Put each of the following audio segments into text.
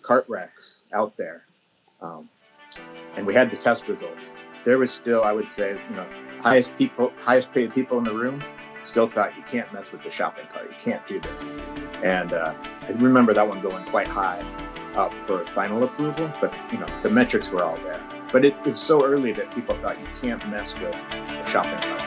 cart racks out there, and we had the test results. There was still, I would say, highest paid people in the room still thought you can't mess with the shopping cart. You can't do this. And I remember that one going quite high up for final approval, but the metrics were all there. But it was so early that people thought you can't mess with the shopping cart.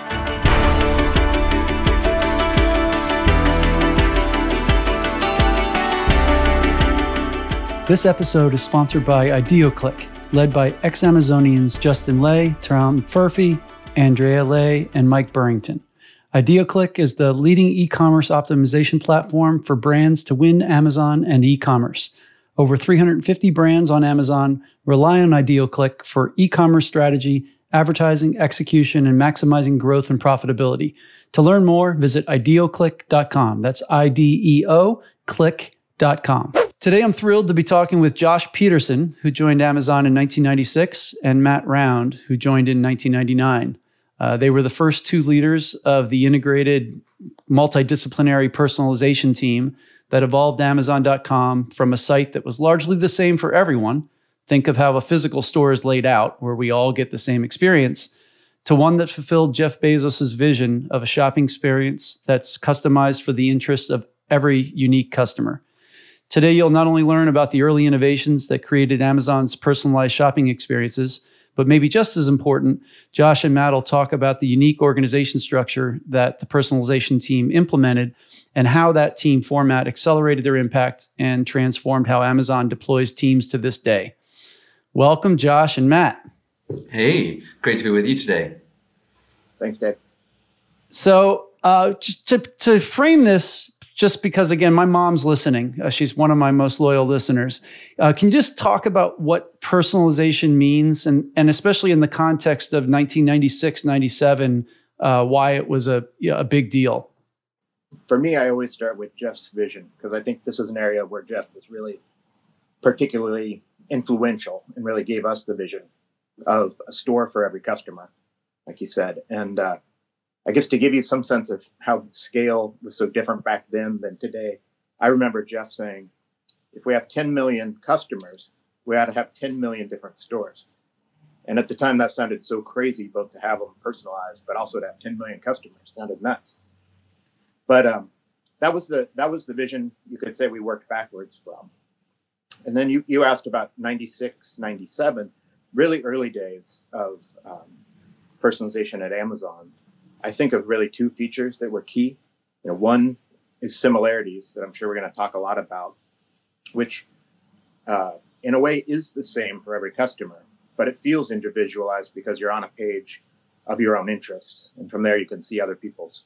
This episode is sponsored by IdeoClick, led by ex-Amazonians Justin Lay, Tom Furphy, Andrea Lay, and Mike Burrington. IdeoClick is the leading e-commerce optimization platform for brands to win Amazon and e-commerce. Over 350 brands on Amazon rely on IdeoClick for e-commerce strategy, advertising, execution, and maximizing growth and profitability. To learn more, visit ideoclick.com. That's IDEO click.com. Today, I'm thrilled to be talking with Josh Peterson, who joined Amazon in 1996, and Matt Round, who joined in 1999. They were the first two leaders of the integrated multidisciplinary personalization team that evolved Amazon.com from a site that was largely the same for everyone. Think of how a physical store is laid out, where we all get the same experience, to one that fulfilled Jeff Bezos' vision of a shopping experience that's customized for the interests of every unique customer. Today, you'll not only learn about the early innovations that created Amazon's personalized shopping experiences, but maybe just as important, Josh and Matt will talk about the unique organization structure that the personalization team implemented and how that team format accelerated their impact and transformed how Amazon deploys teams to this day. Welcome, Josh and Matt. Hey, great to be with you today. Thanks, Dave. So to frame this, just because, again, my mom's listening. She's one of my most loyal listeners. Can you just talk about what personalization means, and especially in the context of 1996, 97, why it was a big deal? For me, I always start with Jeff's vision, because I think this is an area where Jeff was really particularly influential and really gave us the vision of a store for every customer, like he said. And I guess to give you some sense of how the scale was so different back then than today, I remember Jeff saying, if we have 10 million customers, we ought to have 10 million different stores. And at the time, that sounded so crazy, both to have them personalized, but also to have 10 million customers. Sounded nuts. But that was the vision, you could say, we worked backwards from. And then you asked about 96, 97, really early days of personalization at Amazon. I think of really two features that were key. One is similarities that I'm sure we're going to talk a lot about, which in a way is the same for every customer, but it feels individualized because you're on a page of your own interests. And from there, you can see other people's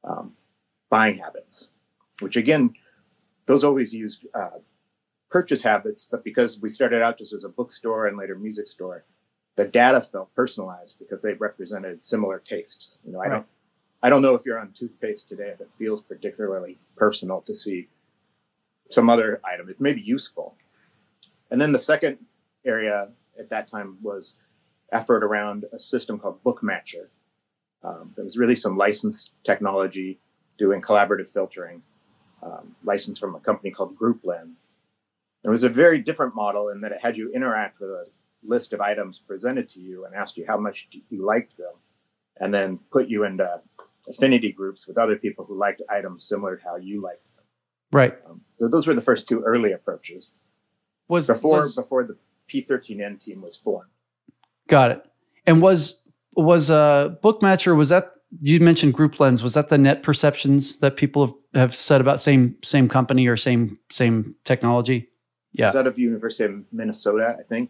buying habits, which again, those always used purchase habits, but because we started out just as a bookstore and later music store, the data felt personalized because they represented similar tastes. Right. I don't know if you're on toothpaste today, if it feels particularly personal to see some other item. It's maybe useful. And then the second area at that time was effort around a system called Bookmatcher. There was really some licensed technology doing collaborative filtering, licensed from a company called GroupLens. It was a very different model in that it had you interact with a list of items presented to you and asked you how much you liked them, and then put you into affinity groups with other people who liked items similar to how you liked them. Right. So those were the first two early approaches. Before the P13N team was formed. Got it. And was Bookmatcher, was that, you mentioned GroupLens, was that the net perceptions that people have said about same company or same technology? Yeah. It's out of University of Minnesota, I think.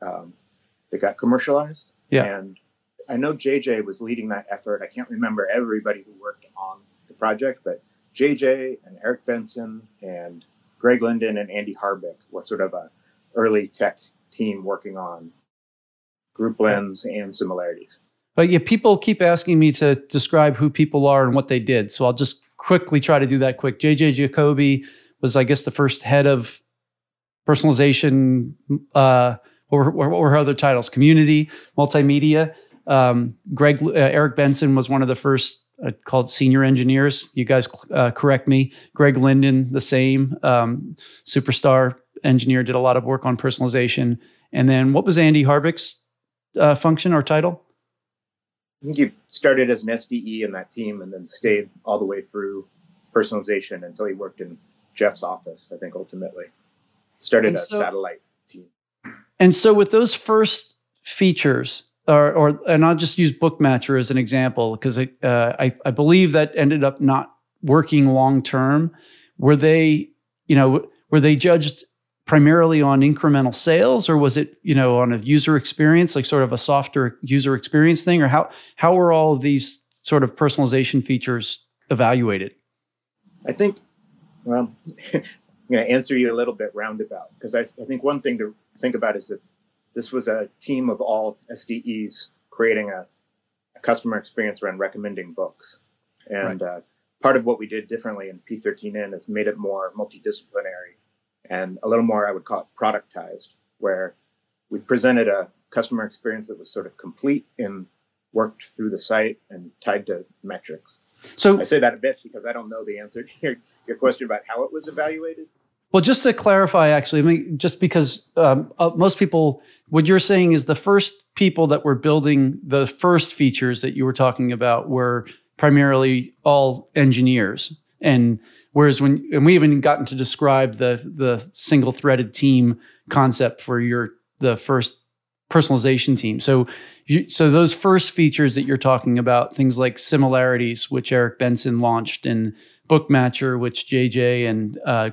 They got commercialized. Yeah. And I know JJ was leading that effort. I can't remember everybody who worked on the project, but JJ and Eric Benson and Greg Linden and Andy Harbick were sort of a early tech team working on GroupLens and similarities. But yeah, people keep asking me to describe who people are and what they did. So I'll just quickly try to do that quick. JJ Jacoby was, I guess, the first head of personalization. What were her other titles? Community, multimedia. Eric Benson was one of the first called senior engineers. You guys correct me. Greg Linden, the same superstar engineer, did a lot of work on personalization. And then what was Andy Harbick's function or title? I think you started as an SDE in that team and then stayed all the way through personalization until he worked in Jeff's office, I think, ultimately. Started a satellite team. And so with those first features, and I'll just use Bookmatcher as an example, because I believe that ended up not working long term. Were they judged primarily on incremental sales, or was it, on a user experience, like sort of a softer user experience thing, or how were all of these sort of personalization features evaluated? I think, well, I'm going to answer you a little bit roundabout, because I think one thing to think about is that this was a team of all SDEs creating a customer experience around recommending books. And part of what we did differently in P13N is made it more multidisciplinary and a little more, I would call it, productized, where we presented a customer experience that was sort of complete and worked through the site and tied to metrics. So I say that a bit because I don't know the answer to your question about how it was evaluated. Well, just to clarify, actually, just because most people, what you're saying is the first people that were building the first features that you were talking about were primarily all engineers. And whereas we haven't gotten to describe the single threaded team concept for the first personalization team. So those first features that you're talking about, things like similarities, which Eric Benson launched, and Bookmatcher, which JJ and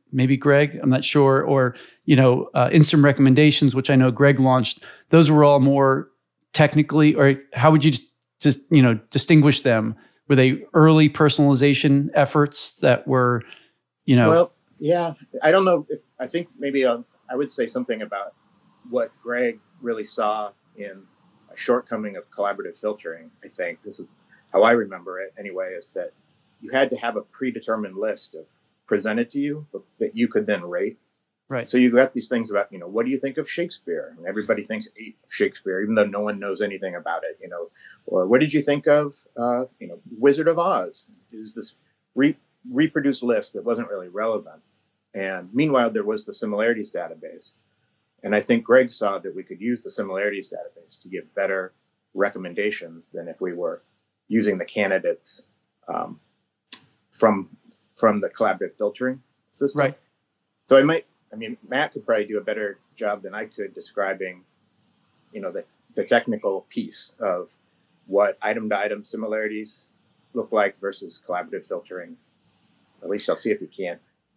Greg, I'm not sure, or instant recommendations, which I know Greg launched. Those were all more technically, or how would you just distinguish them? Were they early personalization efforts that were, Well, yeah, I don't know I think maybe I would say something about what Greg really saw in a shortcoming of collaborative filtering. I think this is how I remember it anyway, is that you had to have a predetermined list presented to you that you could then rate. Right. So you got these things about, what do you think of Shakespeare? And everybody thinks 8 of Shakespeare, even though no one knows anything about it, Or what did you think of, Wizard of Oz? It was this reproduced list that wasn't really relevant. And meanwhile, there was the similarities database. And I think Greg saw that we could use the similarities database to give better recommendations than if we were using the candidates from the collaborative filtering system. Right. So Matt could probably do a better job than I could describing, the technical piece of what item-to-item similarities look like versus collaborative filtering. At least I'll see if you can.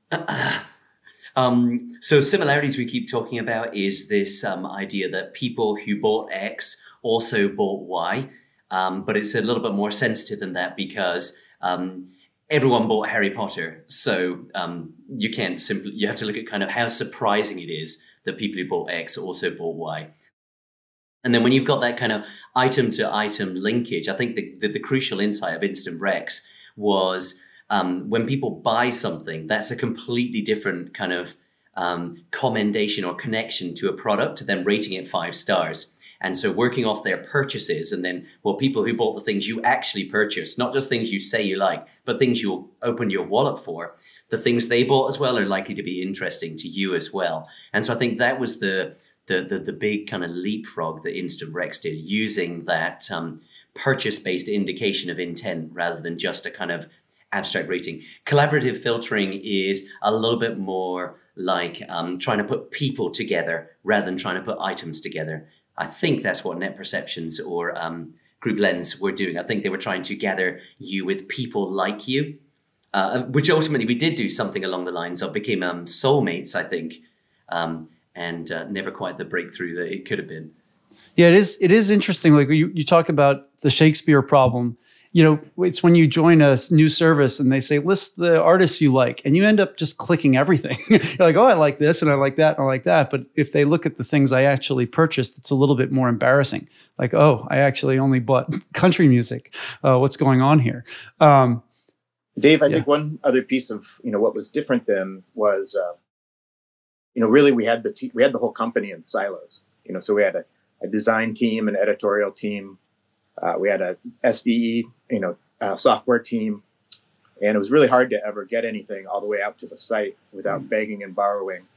So similarities we keep talking about is this idea that people who bought X also bought Y, but it's a little bit more sensitive than that because everyone bought Harry Potter. So you have to look at kind of how surprising it is that people who bought X also bought Y. And then when you've got that kind of item to item linkage, I think the crucial insight of Instant Recs was when people buy something, that's a completely different kind of commendation or connection to a product than rating it 5 stars. And so working off their purchases and then, people who bought the things you actually purchased, not just things you say you like, but things you open your wallet for, the things they bought as well are likely to be interesting to you as well. And so I think that was the big kind of leapfrog that Instant Recs did, using that purchase-based indication of intent rather than just a kind of abstract rating. Collaborative filtering is a little bit more like trying to put people together rather than trying to put items together. I think that's what Net Perceptions or Group Lens were doing. I think they were trying to gather you with people like you, which ultimately we did do something along the lines of, became soulmates, I think, and never quite the breakthrough that it could have been. Yeah, it is interesting. Like you talk about the Shakespeare problem. It's when you join a new service and they say, list the artists you like, and you end up just clicking everything. You're like, oh, I like this and I like that and I like that. But if they look at the things I actually purchased, it's a little bit more embarrassing. Like, oh, I actually only bought country music. What's going on here? Dave, I think one other piece of, what was different then was, really we had the whole company in silos. So we had a design team, an editorial team. We had a SDE, software team, and it was really hard to ever get anything all the way out to the site without begging and borrowing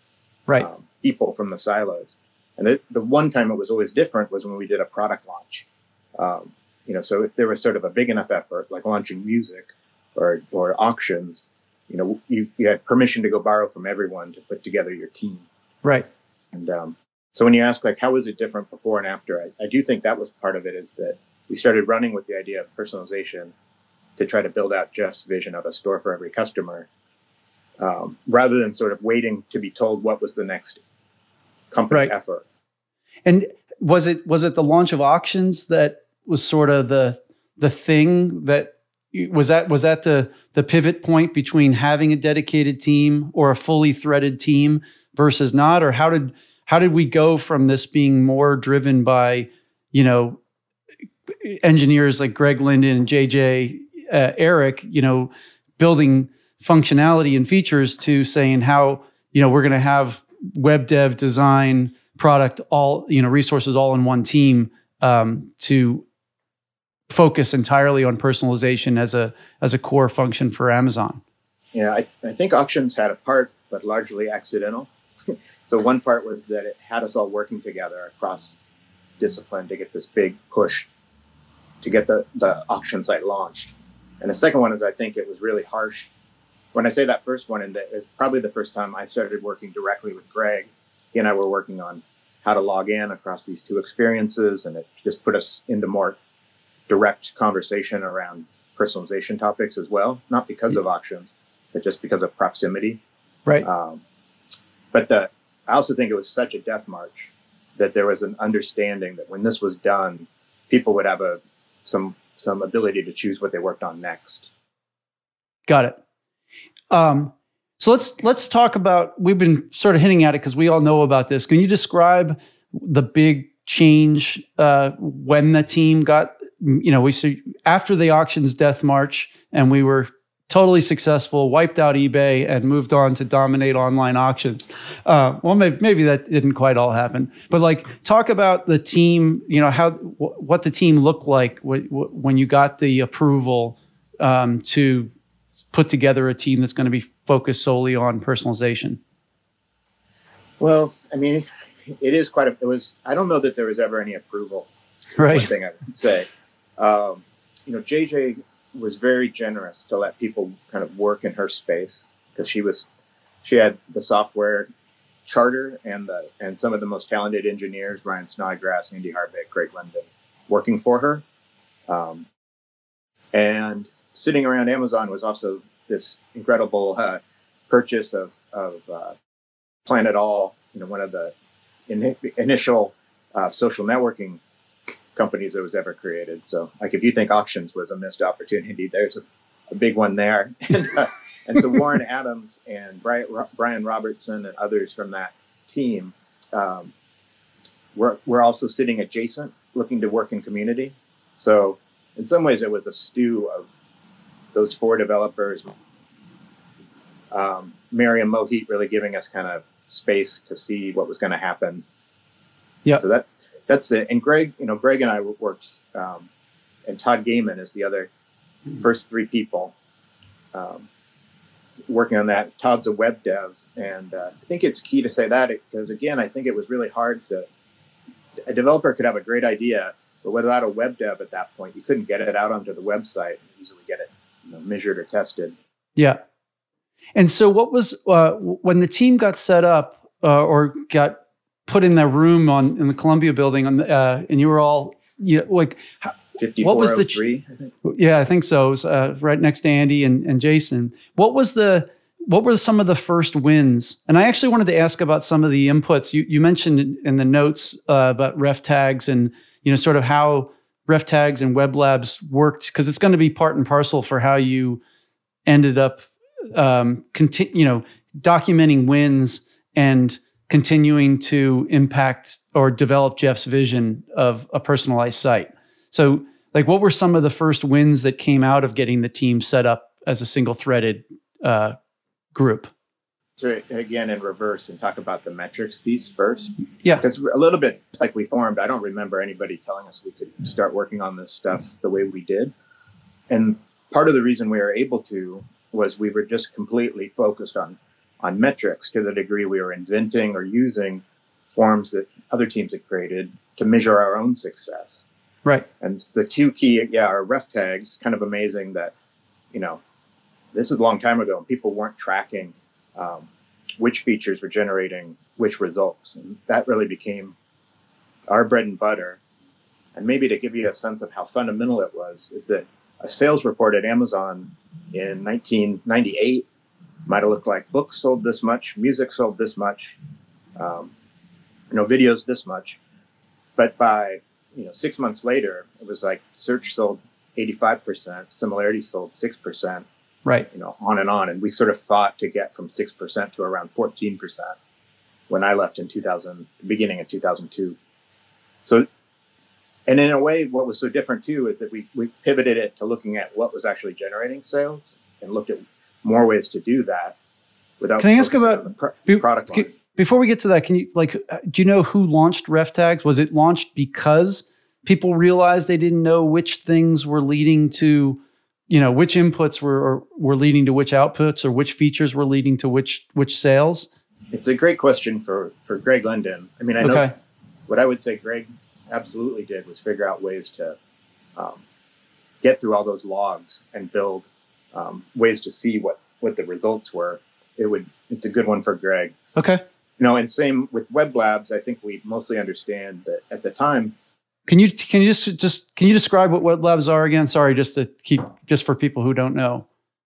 Right. People from the silos. And the one time it was always different was when we did a product launch. So if there was sort of a big enough effort, like launching music or auctions, you had permission to go borrow from everyone to put together your team. Right. And so when you ask, like, how was it different before and after, I do think that was part of it, is that we started running with the idea of personalization to try to build out Jeff's vision of a store for every customer, rather than sort of waiting to be told what was the next company effort. And was it the launch of auctions that was sort of the thing that was that the pivot point between having a dedicated team or a fully threaded team versus not? Or how did we go from this being more driven by, engineers like Greg Linden and JJ Eric, building functionality and features, to saying how, we're going to have web dev, design, product, all, resources all in one team, to focus entirely on personalization as a core function for Amazon? Yeah, I think auctions had a part, but largely accidental. So one part was that it had us all working together across discipline to get this big push to get the auction site launched. And the second one is, I think it was really harsh. When I say that first one, and that is probably the first time I started working directly with Greg. He and I were working on how to log in across these two experiences, and it just put us into more direct conversation around personalization topics as well, not because of auctions, but just because of proximity. Right. But I also think it was such a death march that there was an understanding that when this was done, people would have some ability to choose what they worked on next. Got it. So let's talk about, we've been sort of hinting at it because we all know about this. Can you describe the big change when the team got, after the auctions death march and we were totally successful, wiped out eBay and moved on to dominate online auctions. Well, maybe that didn't quite all happen, but talk about the team, what the team looked like when you got the approval to put together a team that's going to be focused solely on personalization. Well, I mean, it is I don't know that there was ever any approval. Right. One thing I would say, JJ was very generous to let people kind of work in her space, because she had the software charter and some of the most talented engineers, Ryan Snodgrass, Andy Harbeck, Greg Linden, working for her. And sitting around Amazon was also this incredible purchase of Planet All, one of the initial social networking companies that was ever created. So, if you think auctions was a missed opportunity, there's a big one there. And so Warren Adams and Brian Robertson and others from that team were also sitting adjacent, looking to work in community. So in some ways, it was a stew of those four developers. Miriam Mohit really giving us kind of space to see what was going to happen. Yeah. So that's it. And Greg and I worked, and Todd Gaiman is the other first three people working on that. Todd's a web dev, and I think it's key to say that, because again, I think it was really hard a developer could have a great idea, but without a web dev at that point, you couldn't get it out onto the website and easily get it measured or tested. Yeah. And so what was, when the team got set up or got put in that room in the Columbia building, and you were all, 5403, I think. Yeah, I think so. It was right next to Andy and Jason. What were some of the first wins? And I actually wanted to ask about some of the inputs. You mentioned in the notes about ref tags and, sort of how ref tags and web labs worked, because it's going to be part and parcel for how you ended up documenting wins and continuing to impact or develop Jeff's vision of a personalized site. So, what were some of the first wins that came out of getting the team set up as a single-threaded group? So again, in reverse, and talk about the metrics piece first. Yeah. Because a little bit, it's like we formed, I don't remember anybody telling us we could start working on this stuff the way we did. And part of the reason we were able to was we were just completely focused on on metrics to the degree we were inventing or using forms that other teams had created to measure our own success. Right. And the two key, are ref tags. Kind of amazing that, this is a long time ago and people weren't tracking which features were generating which results. And that really became our bread and butter. And maybe to give you a sense of how fundamental it was, is that a sales report at Amazon in 1998 might have looked like books sold this much, music sold this much, videos this much. But by 6 months later, it was like search sold 85%, similarity sold 6%, right? On and on. And we sort of fought to get from 6% to around 14% when I left in beginning of 2002. So, and in a way, what was so different too is that we pivoted it to looking at what was actually generating sales and looked at more ways to do that without. Can I ask about product line? Before we get to that, can you do you know who launched ref tags? Was it launched because people realized they didn't know which things were leading to, which inputs were leading to which outputs, or which features were leading to which sales? It's a great question for Greg Linden. I mean, I know what I would say Greg absolutely did was figure out ways to get through all those logs and build ways to see what the results were. It's a good one for Greg. Okay. And same with Web Labs. I think we mostly understand that at the time. Can you describe what Web Labs are again? Sorry, just for people who don't know.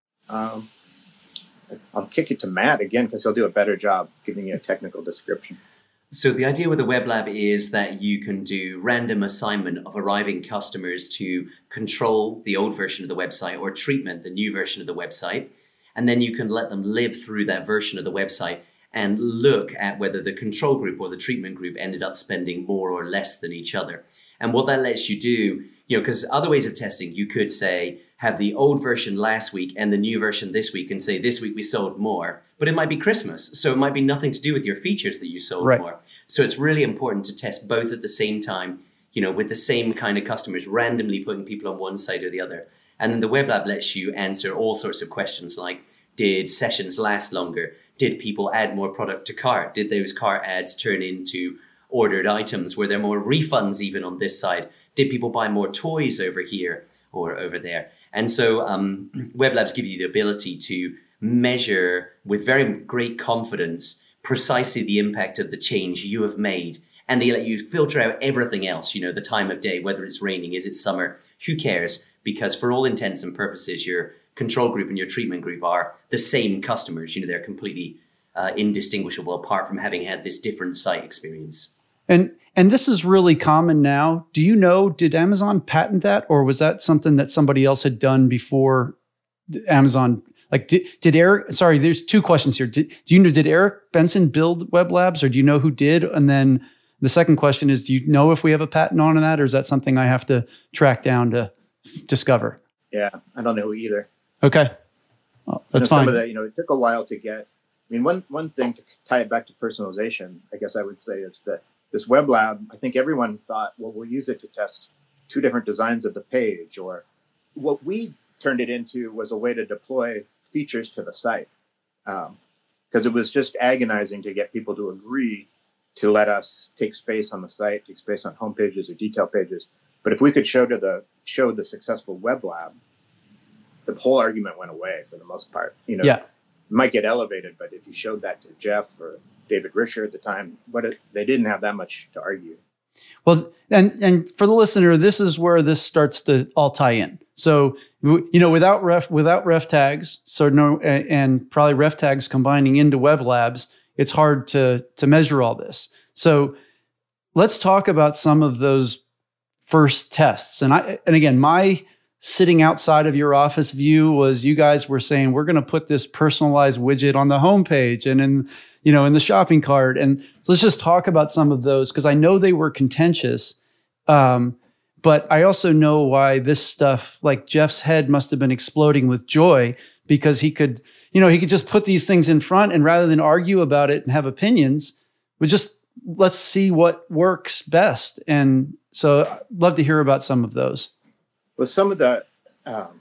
I'll kick it to Matt again because he'll do a better job giving you a technical description. So the idea with the Web Lab is that you can do random assignment of arriving customers to control the old version of the website or treatment the new version of the website. And then you can let them live through that version of the website and look at whether the control group or the treatment group ended up spending more or less than each other. And what that lets you do, because other ways of testing, you could say, have the old version last week and the new version this week and say, this week we sold more, but it might be Christmas. So it might be nothing to do with your features that you sold more. So it's really important to test both at the same time, with the same kind of customers, randomly putting people on one side or the other. And then the Web Lab lets you answer all sorts of questions like, did sessions last longer? Did people add more product to cart? Did those cart ads turn into ordered items? Were there more refunds even on this side? Did people buy more toys over here or over there? And so Web Labs give you the ability to measure with very great confidence precisely the impact of the change you have made. And they let you filter out everything else, the time of day, whether it's raining, is it summer, who cares? Because for all intents and purposes, your control group and your treatment group are the same customers. They're completely indistinguishable apart from having had this different site experience. And this is really common now. Do you know, did Amazon patent that, or was that something that somebody else had done before Amazon? Like, did Eric, sorry, there's two questions here. Did Eric Benson build Web Labs, or do you know who did? And then the second question is, do you know if we have a patent on that, or is that something I have to track down to discover? Yeah, I don't know either. Okay. Well, that's fine. Some of that, it took a while to get. I mean, one thing to tie it back to personalization, I guess I would say, is that this Web Lab, I think everyone thought, well, we'll use it to test two different designs of the page. Or what we turned it into was a way to deploy features to the site. Because it was just agonizing to get people to agree to let us take space on the site, take space on home pages or detail pages. But if we could show the successful Web Lab, the whole argument went away for the most part. It might get elevated, but if you showed that to Jeff or David Risher at the time, they didn't have that much to argue. Well, and for the listener, this is where this starts to all tie in. So, without ref tags, and probably ref tags combining into Web Labs, it's hard to measure all this. So let's talk about some of those first tests. And again, my sitting outside of your office view was you guys were saying, we're going to put this personalized widget on the homepage and in the shopping cart. And so let's just talk about some of those, because I know they were contentious. But I also know why this stuff, like Jeff's head must have been exploding with joy, because he could just put these things in front, and rather than argue about it and have opinions, let's see what works best. And so I'd love to hear about some of those. Well, some of the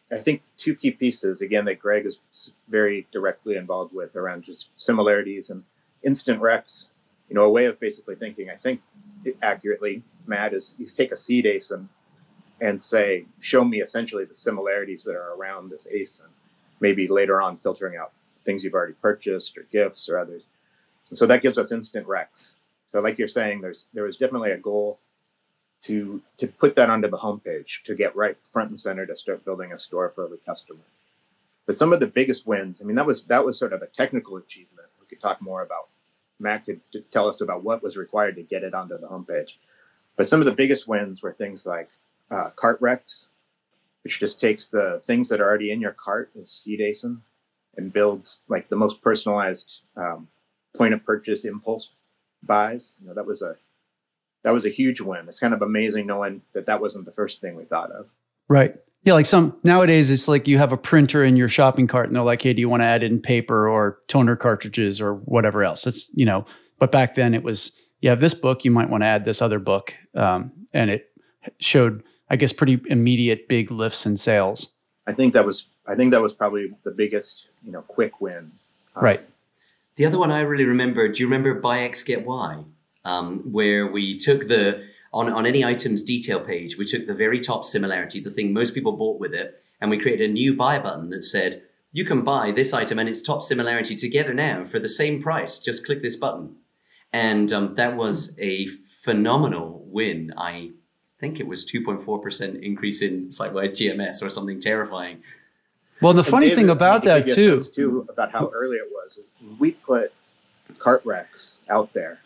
I think two key pieces, again, that Greg is very directly involved with around just similarities and instant recs. A way of basically thinking, I think accurately, Matt, is you take a seed ASIN and say, show me essentially the similarities that are around this ASIN, maybe later on filtering out things you've already purchased or gifts or others. And so that gives us instant recs. So like you're saying, there was definitely a goal to put that onto the homepage, to get right front and center, to start building a store for every customer. But some of the biggest wins, that was sort of a technical achievement. We could talk more about. Matt could tell us about what was required to get it onto the homepage. But some of the biggest wins were things like cart recs, which just takes the things that are already in your cart as seed ASIN and builds like the most personalized point of purchase impulse buys. That was a huge win. It's kind of amazing knowing that wasn't the first thing we thought of. Right. Yeah. Like nowadays it's like you have a printer in your shopping cart and they're like, hey, do you want to add in paper or toner cartridges or whatever else? It's, but back then it was, you have this book, you might want to add this other book. And it showed, I guess, pretty immediate big lifts in sales. I think that was probably the biggest, quick win. Right. The other one I really remember, do you remember Buy X Get Y? Where we took on any item's detail page, we took the very top similarity, the thing most people bought with it, and we created a new buy button that said, you can buy this item and its top similarity together now for the same price. Just click this button. And that was a phenomenal win. I think it was 2.4% increase in site-wide GMS or something terrifying. Well, the funny thing about that too, about how early it was, we put cart recs out there.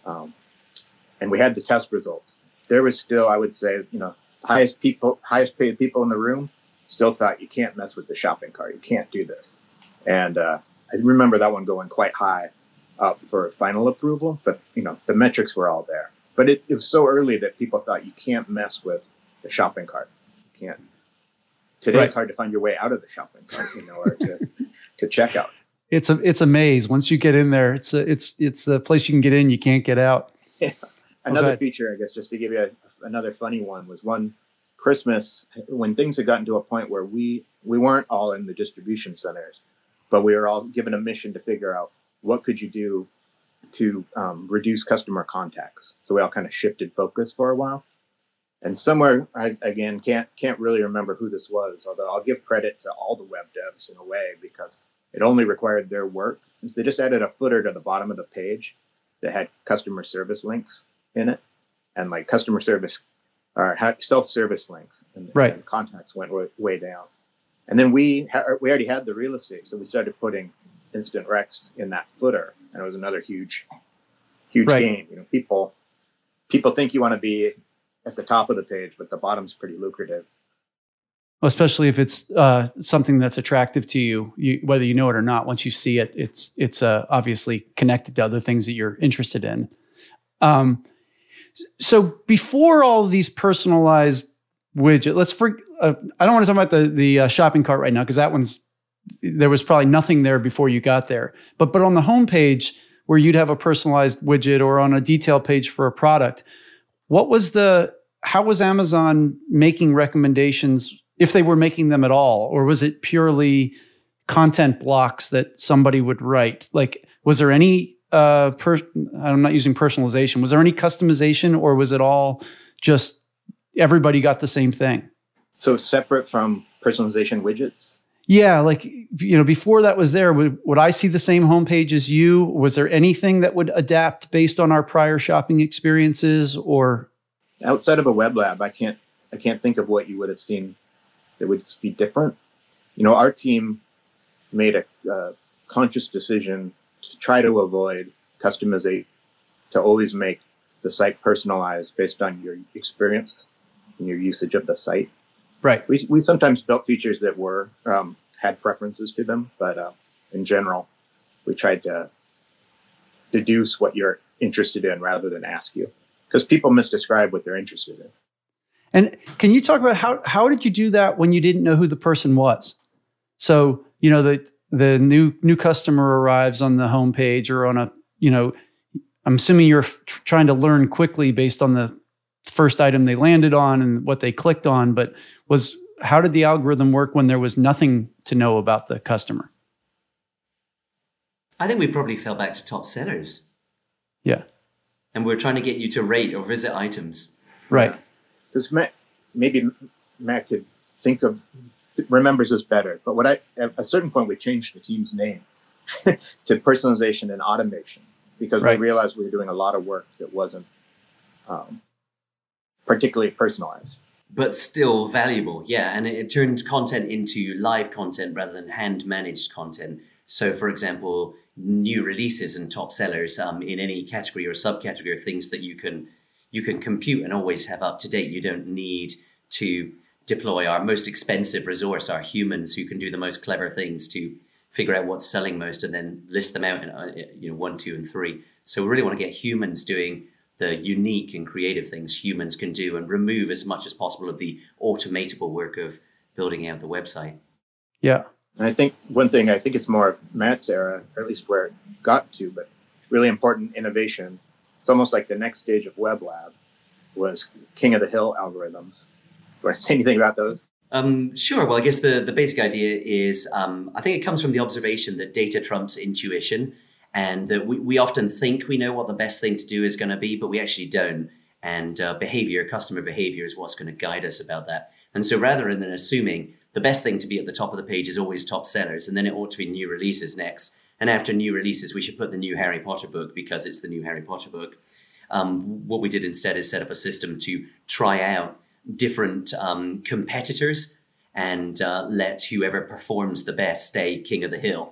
And we had the test results. There was still, I would say, highest paid people in the room still thought you can't mess with the shopping cart. You can't do this. And I remember that one going quite high up for final approval, but the metrics were all there. But it was so early that people thought you can't mess with the shopping cart. You can't. Today, It's hard to find your way out of the shopping cart, or to checkout. It's a maze. Once you get in there, it's the place you can get in, you can't get out. Yeah. Another feature, I guess, just to give you another funny one, was one Christmas when things had gotten to a point where we weren't all in the distribution centers, but we were all given a mission to figure out what could you do to reduce customer contacts. So we all kind of shifted focus for a while. And somewhere, I again can't really remember who this was, although I'll give credit to all the web devs in a way, because it only required their work. They just added a footer to the bottom of the page that had customer service links in it, and like customer service or had self-service links, and, and contacts went way down. And then we already had the real estate, so we started putting instant recs in that footer, and it was another huge gain. People think you want to be at the top of the page, but the bottom's pretty lucrative. Well, especially if it's something that's attractive to you, whether you know it or not. Once you see it, it's obviously connected to other things that you're interested in. So before all of these personalized widgets, I don't want to talk about the shopping cart right now, because there was probably nothing there before you got there. But on the homepage where you'd have a personalized widget, or on a detail page for a product, how was Amazon making recommendations, if they were making them at all, or was it purely content blocks that somebody would write? Like, was there any, I'm not using personalization, was there any customization, or was it all just everybody got the same thing? So separate from personalization widgets? Yeah, like, before that was there, would I see the same homepage as you? Was there anything that would adapt based on our prior shopping experiences? Or outside of a web lab, I can't think of what you would have seen that would be different. Our team made a conscious decision to try to avoid customization, to always make the site personalized based on your experience and your usage of the site. Right. We sometimes built features that were had preferences to them, but in general, we tried to deduce what you're interested in rather than ask you, because people misdescribe what they're interested in. And can you talk about how did you do that when you didn't know who the person was? So the new customer arrives on the homepage, or on I'm assuming you're trying to learn quickly based on the first item they landed on and what they clicked on, but how did the algorithm work when there was nothing to know about the customer? I think we probably fell back to top sellers. Yeah. And we're trying to get you to rate or visit items. Right. Because maybe Matt could remembers this better. But at a certain point, we changed the team's name to personalization and automation because we realized we were doing a lot of work that wasn't particularly personalized. But still valuable, yeah. And it turned content into live content rather than hand-managed content. So, for example, new releases and top sellers in any category or subcategory are things that you can compute and always have up to date. You don't need to deploy our most expensive resource, our humans who can do the most clever things to figure out what's selling most and then list them out in 1, 2, and 3. So we really want to get humans doing the unique and creative things humans can do and remove as much as possible of the automatable work of building out the website. Yeah. And I think it's more of Matt's era, or at least where it got to, but really important innovation. It's almost like the next stage of Web Lab was King of the Hill algorithms. Do you want to say anything about those? Sure. Well, I guess the basic idea is, I think it comes from the observation that data trumps intuition, and that we often think we know what the best thing to do is going to be, but we actually don't. And customer behavior is what's going to guide us about that. And so rather than assuming the best thing to be at the top of the page is always top sellers, and then it ought to be new releases next, and after new releases, we should put the new Harry Potter book because it's the new Harry Potter book. What we did instead is set up a system to try out different competitors and let whoever performs the best stay king of the hill.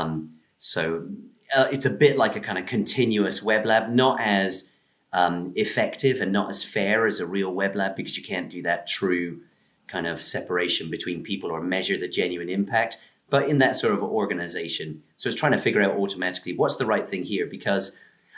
So it's a bit like a kind of continuous web lab, not as effective and not as fair as a real web lab because you can't do that true kind of separation between people or measure the genuine impact, but in that sort of organization. So it's trying to figure out automatically what's the right thing here, because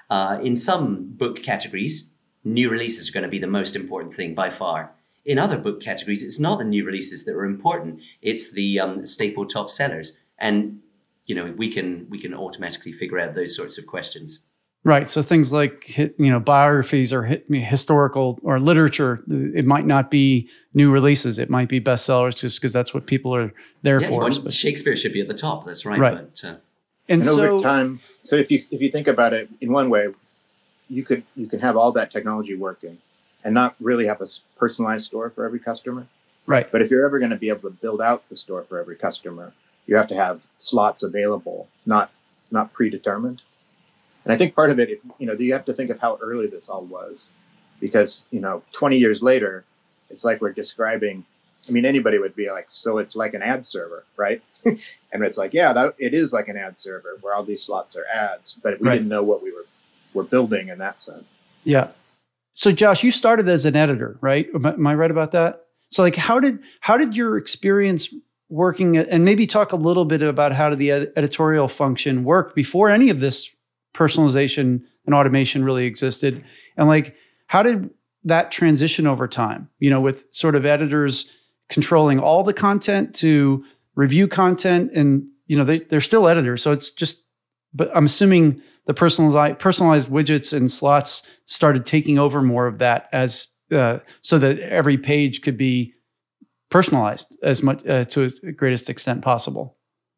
in some book categories, new releases are going to be the most important thing by far. In other book categories, it's not the new releases that are important. It's the staple top sellers. And, we can automatically figure out those sorts of questions. Right. So things like, biographies or historical or literature, it might not be new releases. It might be bestsellers just because that's what people are there for. Shakespeare should be at the top. That's right. Right. But, and over time, so if you think about it in one way, you can have all that technology working and not really have a personalized store for every customer. Right. But if you're ever going to be able to build out the store for every customer, you have to have slots available, not predetermined. And I think part of it, you have to think of how early this all was, because 20 years later, it's like we're describing. I mean, anybody would be like, so it's like an ad server, right? And it's like, yeah, it is like an ad server where all these slots are ads, but we didn't know what we were building in that sense. Yeah. So Josh, you started as an editor, right? Am I right about that? So like, how did your experience working, and maybe talk a little bit about how did the editorial function work before any of this personalization and automation really existed? And like, how did that transition over time, with sort of editors controlling all the content to review content, and, they're still editors. So it's just, but I'm assuming the personalized widgets and slots started taking over more of that as, so that every page could be personalized as much to the greatest extent possible.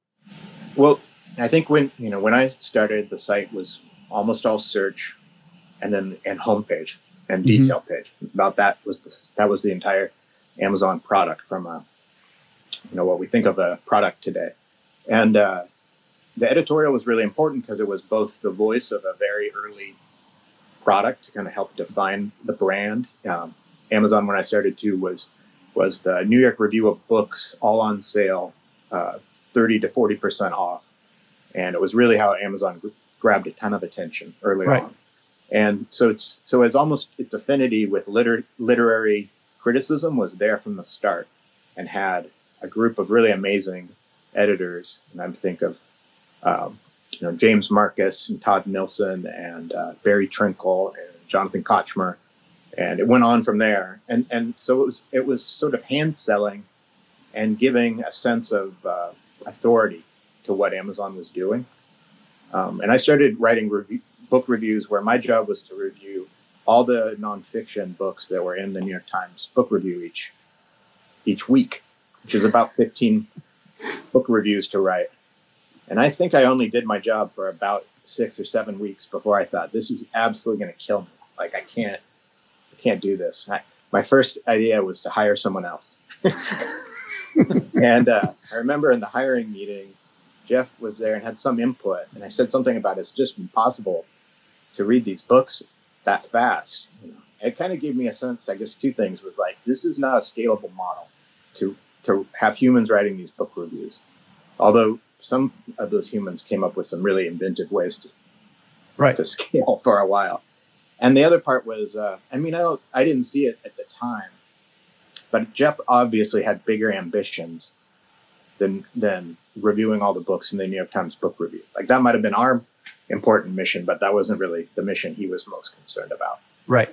Well, I think when I started, the site was almost all search, and homepage and detail page. About that was the entire Amazon product from what we think of a product today. And the editorial was really important because it was both the voice of a very early product to kind of help define the brand. Amazon, when I started too, was the New York Review of Books, all on sale, 30 to 40% off. And it was really how Amazon grabbed a ton of attention early on. And so its affinity with literary criticism was there from the start, and had a group of really amazing editors. And I'm thinking of James Marcus and Todd Nilsson and Barry Trinkle and Jonathan Kochmer. And it went on from there. And so it was sort of hand selling and giving a sense of authority to what Amazon was doing. And I started writing book reviews where my job was to review all the nonfiction books that were in the New York Times book review each week. which is about 15 book reviews to write. And I think I only did my job for about 6 or 7 weeks before I thought, this is absolutely going to kill me. Like, I can't do this. My first idea was to hire someone else. And I remember in the hiring meeting, Jeff was there and had some input. And I said something about it's just impossible to read these books that fast. You know, it kind of gave me a sense, I guess, two things was like, this is not a scalable model to have humans writing these book reviews. Although some of those humans came up with some really inventive ways to scale for a while. And the other part was, I didn't see it at the time, but Jeff obviously had bigger ambitions than reviewing all the books in the New York Times Book Review. Like, that might have been our important mission, but that wasn't really the mission he was most concerned about. Right.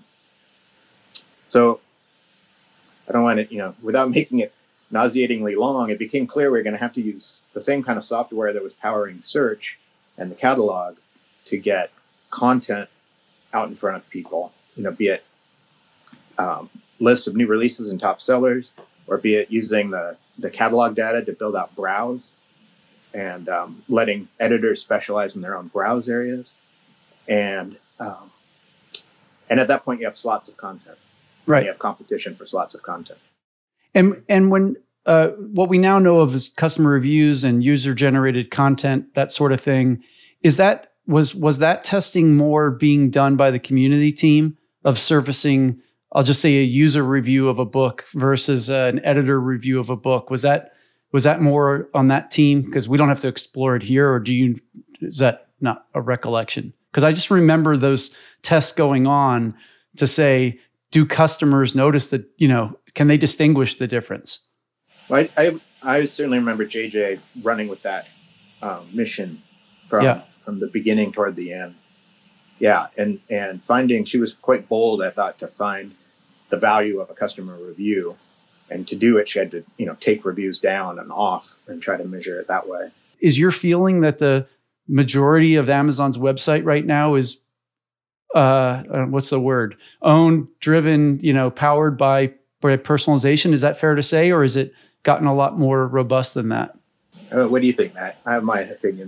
So I don't want to, without making it nauseatingly long, it became clear we were going to have to use the same kind of software that was powering search and the catalog to get content out in front of people, be it lists of new releases and top sellers, or be it using the catalog data to build out browse and letting editors specialize in their own browse areas. And at that point, you have slots of content. Right. You have competition for slots of content. And when what we now know of is customer reviews and user-generated content, that sort of thing, was that testing more being done by the community team of surfacing, I'll just say, a user review of a book versus an editor review of a book? Was that more on that team? Because we don't have to explore it here, or is that not a recollection? Because I just remember those tests going on to say, do customers notice that, can they distinguish the difference? Well, I certainly remember JJ running with that mission from the beginning toward the end. Yeah, and finding, she was quite bold, I thought, to find the value of a customer review. And to do it, she had to, take reviews down and off and try to measure it that way. Is your feeling that the majority of Amazon's website right now is, what's the word? Owned, driven, powered by personalization? Is that fair to say, or has it gotten a lot more robust than that? What do you think, Matt? I have my opinion.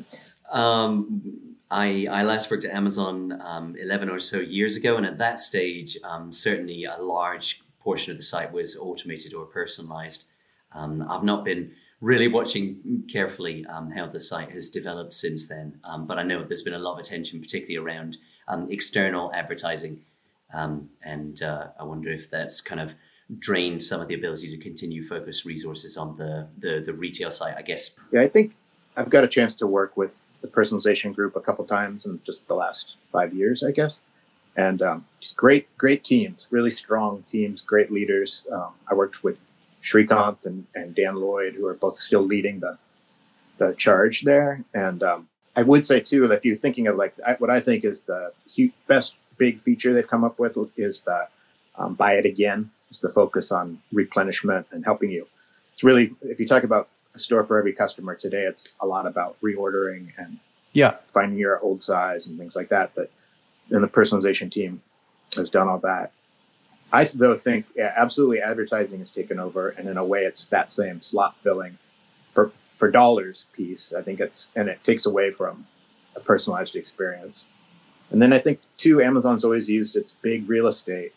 I last worked at Amazon 11 or so years ago, and at that stage, certainly a large portion of the site was automated or personalized. I've not been really watching carefully how the site has developed since then, but I know there's been a lot of attention, particularly around external advertising, and I wonder if that's kind of drained some of the ability to continue focus resources on the retail site, I guess. Yeah, I think I've got a chance to work with the personalization group a couple times in just the last 5 years, I guess. And just great teams, really strong teams, great leaders. I worked with Srikanth and Dan Lloyd, who are both still leading the charge there. And I would say, too, that if you're thinking of what I think is the best big feature they've come up with is the buy it again. It's the focus on replenishment and helping you. It's really, if you talk about a store for every customer today, it's a lot about reordering and finding your old size and things like that. And the personalization team has done all that. I though think, absolutely, advertising has taken over, and in a way, it's that same slot filling for dollars piece. I think it takes away from a personalized experience. And then I think too, Amazon's always used its big real estate.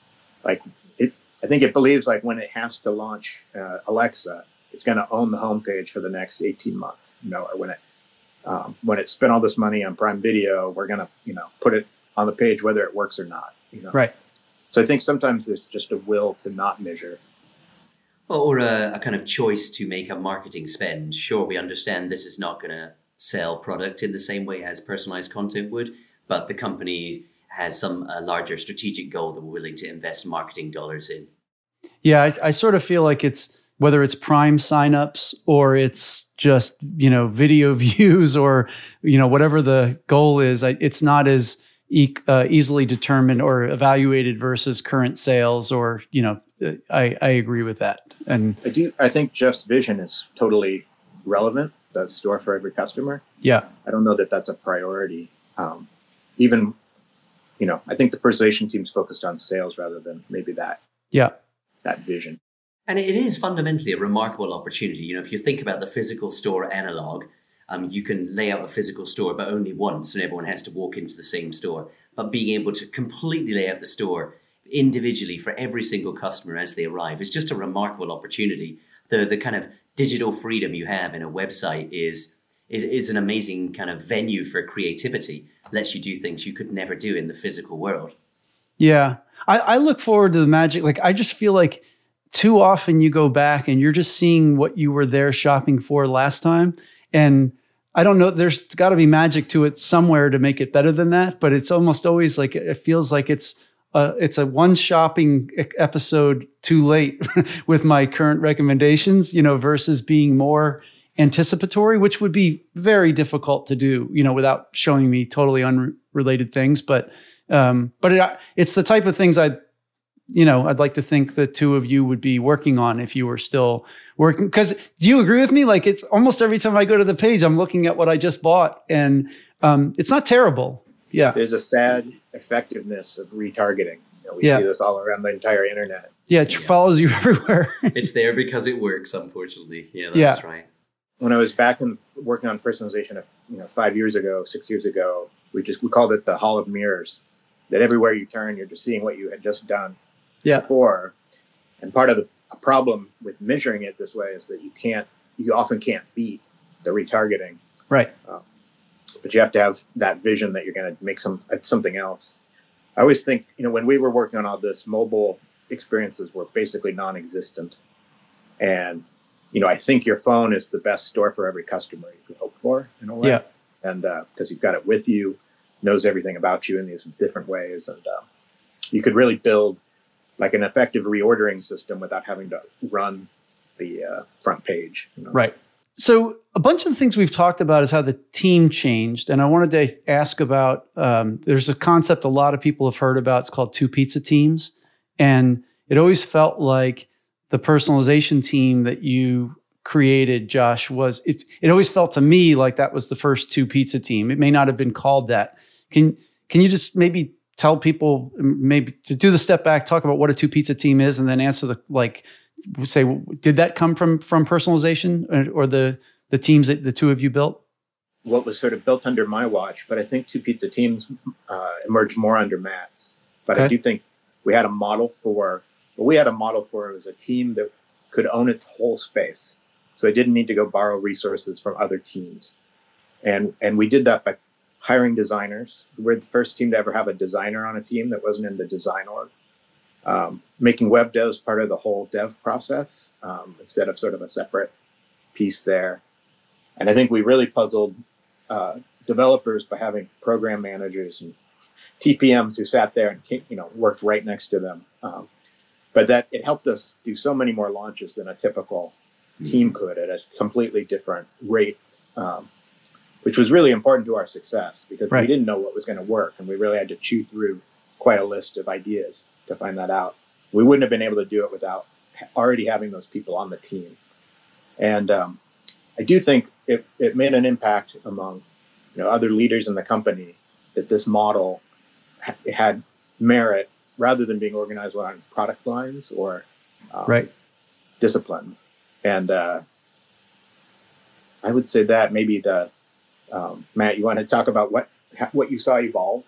I think it believes when it has to launch Alexa, it's going to own the homepage for the next 18 months. Or when it spent all this money on Prime Video, we're going to put it on the page whether it works or not. Right. So I think sometimes there's just a will to not measure. Or a kind of choice to make a marketing spend. Sure, we understand this is not going to sell product in the same way as personalized content would, but the company has some larger strategic goal that we're willing to invest marketing dollars in. Yeah, I sort of feel like it's, whether it's Prime signups or it's just, video views or, whatever the goal is, it's not as easily determined or evaluated versus current sales or, I agree with that. And I think Jeff's vision is totally relevant, the store for every customer. Yeah. I don't know that that's a priority. Even, I think the personalization team's focused on sales rather than maybe that vision. And it is fundamentally a remarkable opportunity. You know, if you think about the physical store analog, you can lay out a physical store, but only once, and everyone has to walk into the same store. But being able to completely lay out the store individually for every single customer as they arrive is just a remarkable opportunity. The kind of digital freedom you have in a website is an amazing kind of venue for creativity. Lets you do things you could never do in the physical world. Yeah. I look forward to the magic. Like, I just feel like too often you go back and you're just seeing what you were there shopping for last time. And I don't know, there's got to be magic to it somewhere to make it better than that. But it's almost always like, it feels like it's a one shopping episode too late with my current recommendations, versus being more anticipatory, which would be very difficult to do, without showing me totally unrelated things. But it's the type of things I'd like to think the two of you would be working on if you were still working. Because do you agree with me? Like, it's almost every time I go to the page, I'm looking at what I just bought, and it's not terrible. Yeah. There's a sad effectiveness of retargeting. We see this all around the entire internet. Yeah, it follows you everywhere. It's there because it works, unfortunately. Yeah, that's right. When I was back working on personalization, 5 years ago, 6 years ago, we called it the Hall of Mirrors. That everywhere you turn, you're just seeing what you had just done before. And part of the problem with measuring it this way is that you often can't beat the retargeting. Right. But you have to have that vision that you're going to make something else. I always think, when we were working on all this, mobile experiences were basically non-existent. And, I think your phone is the best store for every customer you could hope for in a way. Yeah. And because you've got it with you, knows everything about you in these different ways. And you could really build like an effective reordering system without having to run the front page. Right. So a bunch of the things we've talked about is how the team changed. And I wanted to ask about, there's a concept a lot of people have heard about. It's called two pizza teams. And it always felt like the personalization team that you created, Josh, it always felt to me like that was the first two pizza team. It may not have been called that. Can you just maybe tell people, maybe to do the step back, talk about what a two pizza team is, and then answer did that come from personalization or the teams that the two of you built? What was sort of built under my watch, but I think two pizza teams emerged more under Matt's. But okay. I do think we had a model for it was a team that could own its whole space. So it didn't need to go borrow resources from other teams. And we did that by hiring designers. We're the first team to ever have a designer on a team that wasn't in the design org. Making web devs part of the whole dev process instead of sort of a separate piece there. And I think we really puzzled developers by having program managers and TPMs who sat there and worked right next to them. But that it helped us do so many more launches than a typical team could at a completely different rate, which was really important to our success because we didn't know what was going to work. And we really had to chew through quite a list of ideas to find that out. We wouldn't have been able to do it without already having those people on the team. And I do think it made an impact among other leaders in the company that this model had merit rather than being organized around product lines or disciplines. And I would say that maybe Matt, you want to talk about what you saw evolve?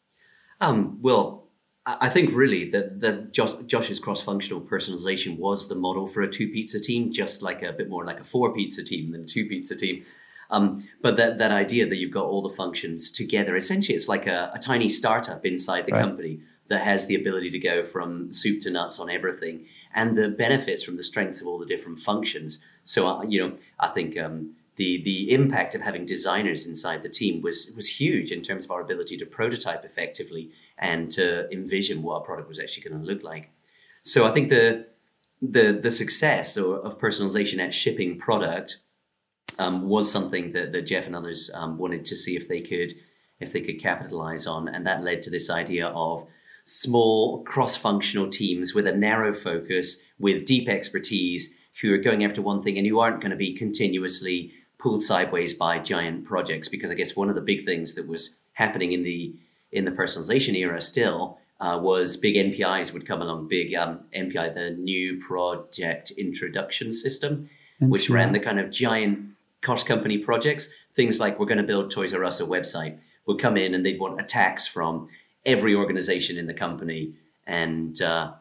Well, I think really that Josh's cross-functional personalization was the model for a two pizza team, just like a bit more like a four pizza team than a two pizza team. But that idea that you've got all the functions together, essentially it's like a tiny startup inside the company that has the ability to go from soup to nuts on everything and the benefits from the strengths of all the different functions. So, I think the impact of having designers inside the team was huge in terms of our ability to prototype effectively and to envision what our product was actually going to look like. So I think the success of personalization at shipping product was something that Jeff and others wanted to see if they could capitalize on, and that led to this idea of small cross-functional teams with a narrow focus, with deep expertise, who are going after one thing and who aren't going to be continuously pulled sideways by giant projects. Because I guess one of the big things that was happening in the personalization era still was big NPIs would come along, big NPI, the New Project Introduction System, which ran the kind of giant cost company projects. Things like, we're going to build Toys R Us a website, would come in and they'd want attacks from every organization in the company, and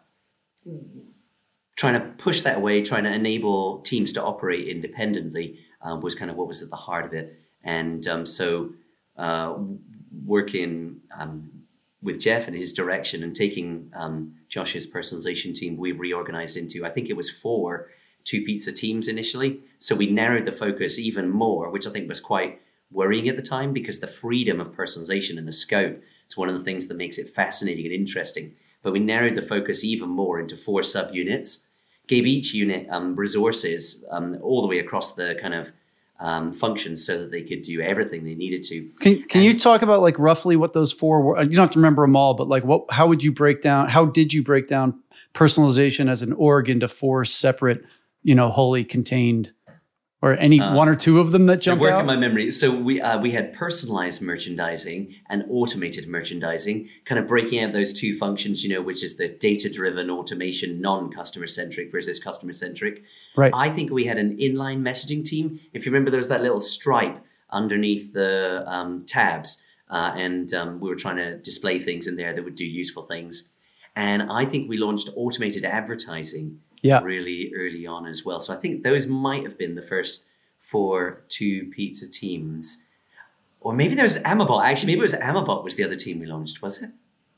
trying to push that away, trying to enable teams to operate independently was kind of what was at the heart of it. And so working with Jeff and his direction and taking Josh's personalization team, we reorganized into, I think it was 4 Two Pizza teams initially. So we narrowed the focus even more, which I think was quite worrying at the time, because the freedom of personalization and the scope is one of the things that makes it fascinating and interesting. But we narrowed the focus even more into 4 subunits, gave each unit resources all the way across the kind of functions so that they could do everything they needed to. Can you talk about like roughly what those 4 were? You don't have to remember them all, but like how did you break down personalization as an org into 4 separate, wholly contained, or any 1 or 2 of them that jump out? Working my memory. So we had personalized merchandising and automated merchandising, kind of breaking out those 2 functions, which is the data-driven automation, non-customer centric versus customer centric. Right. I think we had an inline messaging team. If you remember, there was that little stripe underneath the tabs, and we were trying to display things in there that would do useful things. And I think we launched automated advertising really early on as well. So I think those might have been the first 4 Two Pizza teams. Or maybe there's Amabot. Actually, maybe it was Amabot was the other team we launched, was it?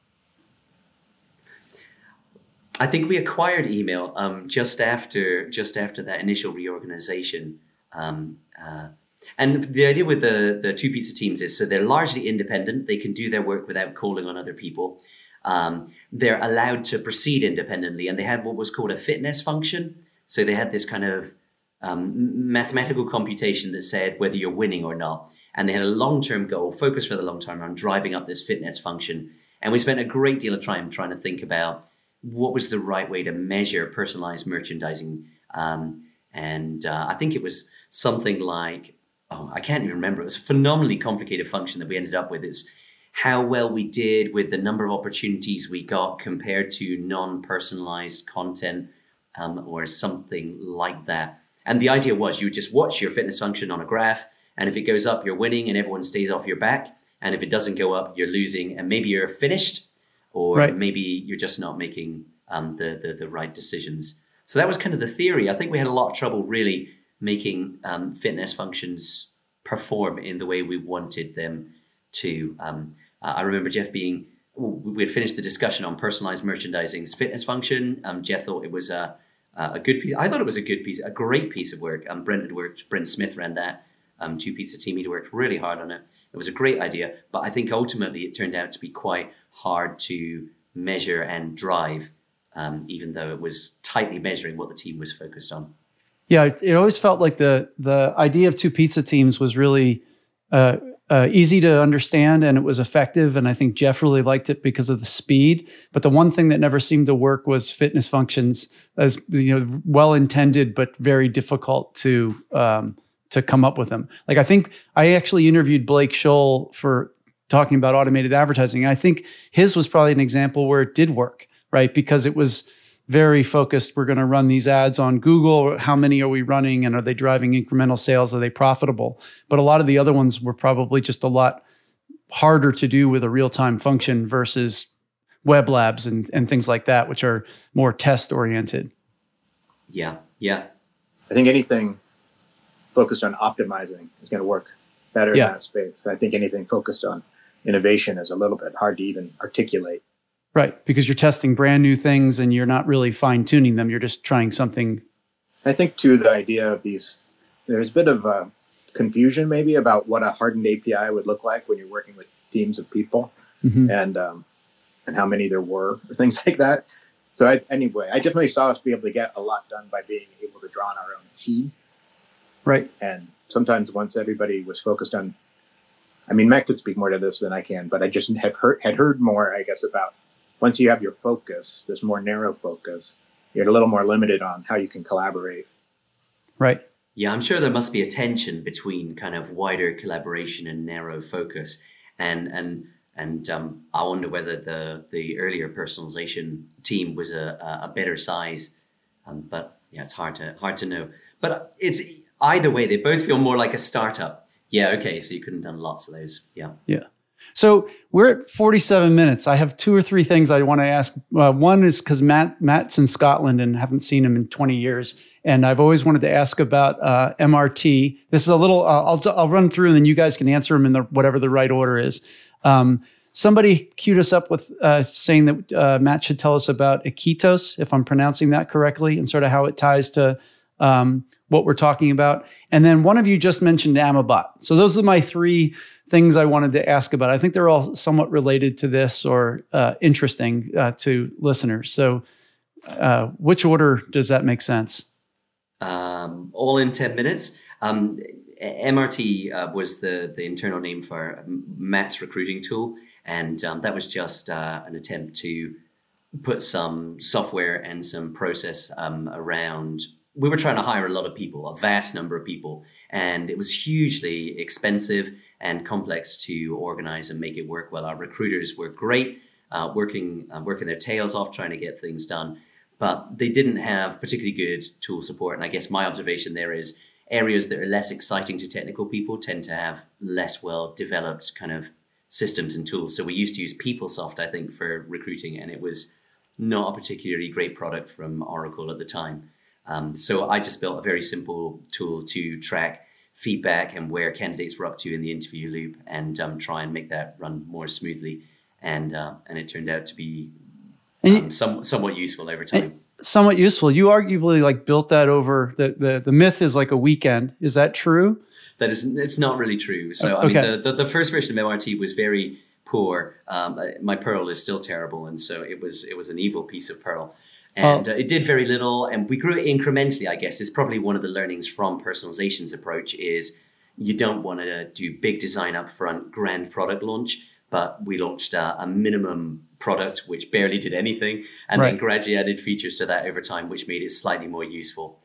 I think we acquired email just after that initial reorganization. And the idea with the Two Pizza teams is, so they're largely independent. They can do their work without calling on other people. They're allowed to proceed independently, and they had what was called a fitness function. So they had this kind of mathematical computation that said whether you're winning or not. And they had a long-term goal, focus for the long term, on driving up this fitness function. And we spent a great deal of time trying to think about what was the right way to measure personalized merchandising. I think it was something like, I can't even remember. It was a phenomenally complicated function that we ended up with. Is how well we did with the number of opportunities we got compared to non-personalized content, or something like that. And the idea was, you would just watch your fitness function on a graph, and if it goes up, you're winning and everyone stays off your back. And if it doesn't go up, you're losing, and maybe you're finished, or maybe you're just not making the right decisions. So that was kind of the theory. I think we had a lot of trouble really making fitness functions perform in the way we wanted them to. I remember Jeff we had finished the discussion on personalized merchandising's fitness function. Jeff thought it was a good piece. I thought it was a good piece, a great piece of work. Brent Smith ran that Two Pizza team. He'd worked really hard on it. It was a great idea, but I think ultimately it turned out to be quite hard to measure and drive, even though it was tightly measuring what the team was focused on. Yeah, it always felt like the idea of Two Pizza teams was really easy to understand, and it was effective. And I think Jeff really liked it because of the speed. But the one thing that never seemed to work was fitness functions, as well intended but very difficult to come up with them. Like, I think I actually interviewed Blake Scholl for talking about automated advertising. I think his was probably an example where it did work, right? Because it was very focused. We're going to run these ads on Google. How many are we running? And are they driving incremental sales? Are they profitable? But a lot of the other ones were probably just a lot harder to do with a real-time function versus web labs and things like that, which are more test oriented. Yeah. I think anything focused on optimizing is going to work better in that space. I think anything focused on innovation is a little bit hard to even articulate. Right, because you're testing brand new things and you're not really fine-tuning them. You're just trying something. I think, too, the idea of these, there's a bit of confusion maybe about what a hardened API would look like when you're working with teams of people, and how many there were, or things like that. So I definitely saw us be able to get a lot done by being able to draw on our own team. Right. And sometimes once everybody was focused on, Matt could speak more to this than I can, but I just had heard more, I guess, about once you have your focus, this more narrow focus, you're a little more limited on how you can collaborate. Right. Yeah, I'm sure there must be a tension between kind of wider collaboration and narrow focus. And And I wonder whether the earlier personalization team was a better size. But yeah, it's hard to know. But it's either way, they both feel more like a startup. Yeah, okay, so you couldn't have done lots of those. Yeah. Yeah. So we're at 47 minutes. I have 2 or 3 things I want to ask. One is because Matt's in Scotland and haven't seen him in 20 years. And I've always wanted to ask about MRT. This is a little, I'll run through and then you guys can answer them in whatever the right order is. Somebody queued us up with saying that Matt should tell us about Iquitos, if I'm pronouncing that correctly, and sort of how it ties to what we're talking about. And then one of you just mentioned Amabot. So those are my 3 things I wanted to ask about. I think they're all somewhat related to this or interesting to listeners. So which order does that make sense? All in 10 minutes. MRT was the internal name for Matt's recruiting tool. And that was just an attempt to put some software and some process around. We were trying to hire a lot of people, a vast number of people, and it was hugely expensive and complex to organize and make it work well. Our recruiters were great, working their tails off trying to get things done, but they didn't have particularly good tool support. And I guess my observation there is areas that are less exciting to technical people tend to have less well-developed kind of systems and tools. So we used to use PeopleSoft, I think, for recruiting, and it was not a particularly great product from Oracle at the time. So I just built a very simple tool to track feedback and where candidates were up to in the interview loop, and try and make that run more smoothly. And it turned out to be somewhat useful over time. Somewhat useful. You arguably built that over the myth is like a weekend. Is that true? It's not really true. So okay. I mean, the first version of MRT was very poor. My Perl is still terrible, and so it was an evil piece of Perl. And it did very little, and we grew it incrementally, I guess. Is probably one of the learnings from personalization's approach is you don't want to do big design up front, grand product launch, but we launched a minimum product which barely did anything, and then gradually added features to that over time, which made it slightly more useful.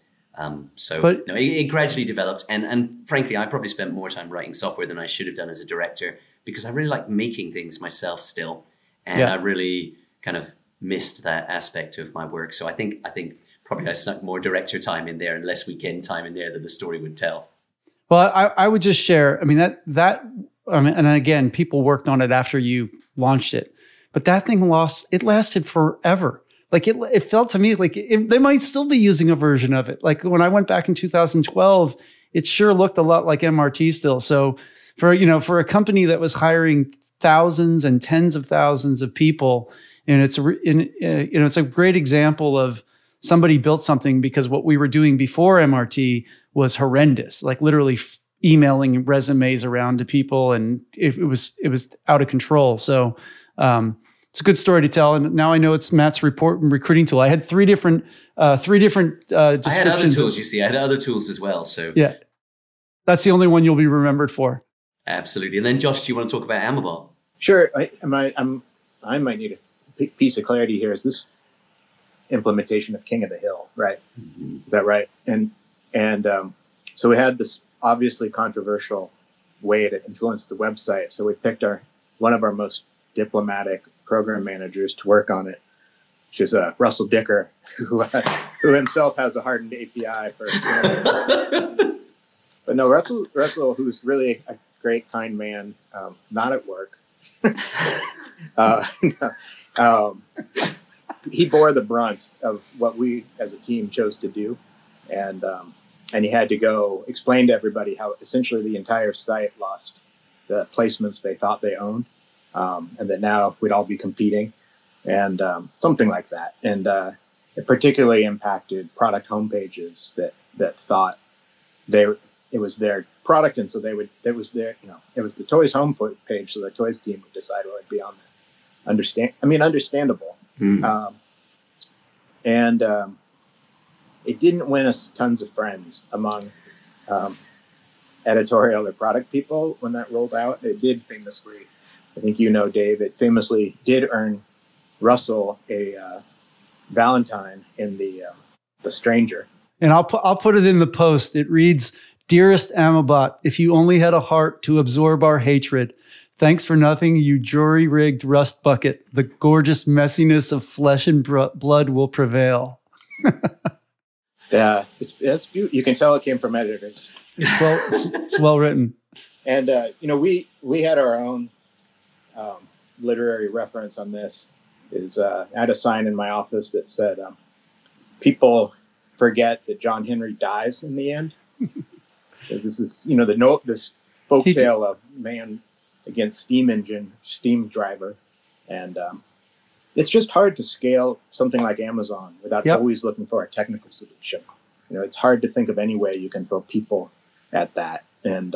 It gradually developed, and frankly, I probably spent more time writing software than I should have done as a director, because I really like making things myself still, and I really kind of missed that aspect of my work. So I think probably I snuck more director time in there and less weekend time in there than the story would tell. Well, I would just share. I mean and again, people worked on it after you launched it, but that thing lasted forever. Like it felt to me like they might still be using a version of it. Like when I went back in 2012, it sure looked a lot like MRT still. So for a company that was hiring thousands and tens of thousands of people, and it's a great example of somebody built something because what we were doing before MRT was horrendous, like literally emailing resumes around to people, and it was out of control. So it's a good story to tell. And now I know it's Matt's recruiting tool. I had 3 different descriptions. I had other tools, you see. I had other tools as well. So yeah, that's the only one you'll be remembered for. Absolutely. And then Josh, do you want to talk about Amabot? Sure. I might need a piece of clarity here. Is this implementation of King of the Hill, right? Mm-hmm. Is that right? And so we had this obviously controversial way to influence the website. So we picked one of our most diplomatic program managers to work on it, which is Russell Dicker, who himself has a hardened API for. But no, Russell, who's really a great, kind man, not at work. He bore the brunt of what we as a team chose to do, and he had to go explain to everybody how essentially the entire site lost the placements they thought they owned, and that now we'd all be competing, and something like that. And it particularly impacted product homepages that thought it was their product, and so it was the toys home page, so the toys team would decide what would be on there. Understandable. Mm. It didn't win us tons of friends among editorial or product people when that rolled out. It did famously, I think Dave, it famously did earn Russell a Valentine in the Stranger. And I'll put it in the post. It reads, "Dearest Amabot, if you only had a heart to absorb our hatred, Thanks for nothing, you jury-rigged rust bucket. The gorgeous messiness of flesh and blood will prevail. Yeah, it's beautiful. You can tell it came from editors. It's well written. And we had our own literary reference on this. I had a sign in my office that said, "People forget that John Henry dies in the end." There's this this folk tale of man against steam driver, and it's just hard to scale something like Amazon without always looking for a technical solution. It's hard to think of any way you can throw people at that, and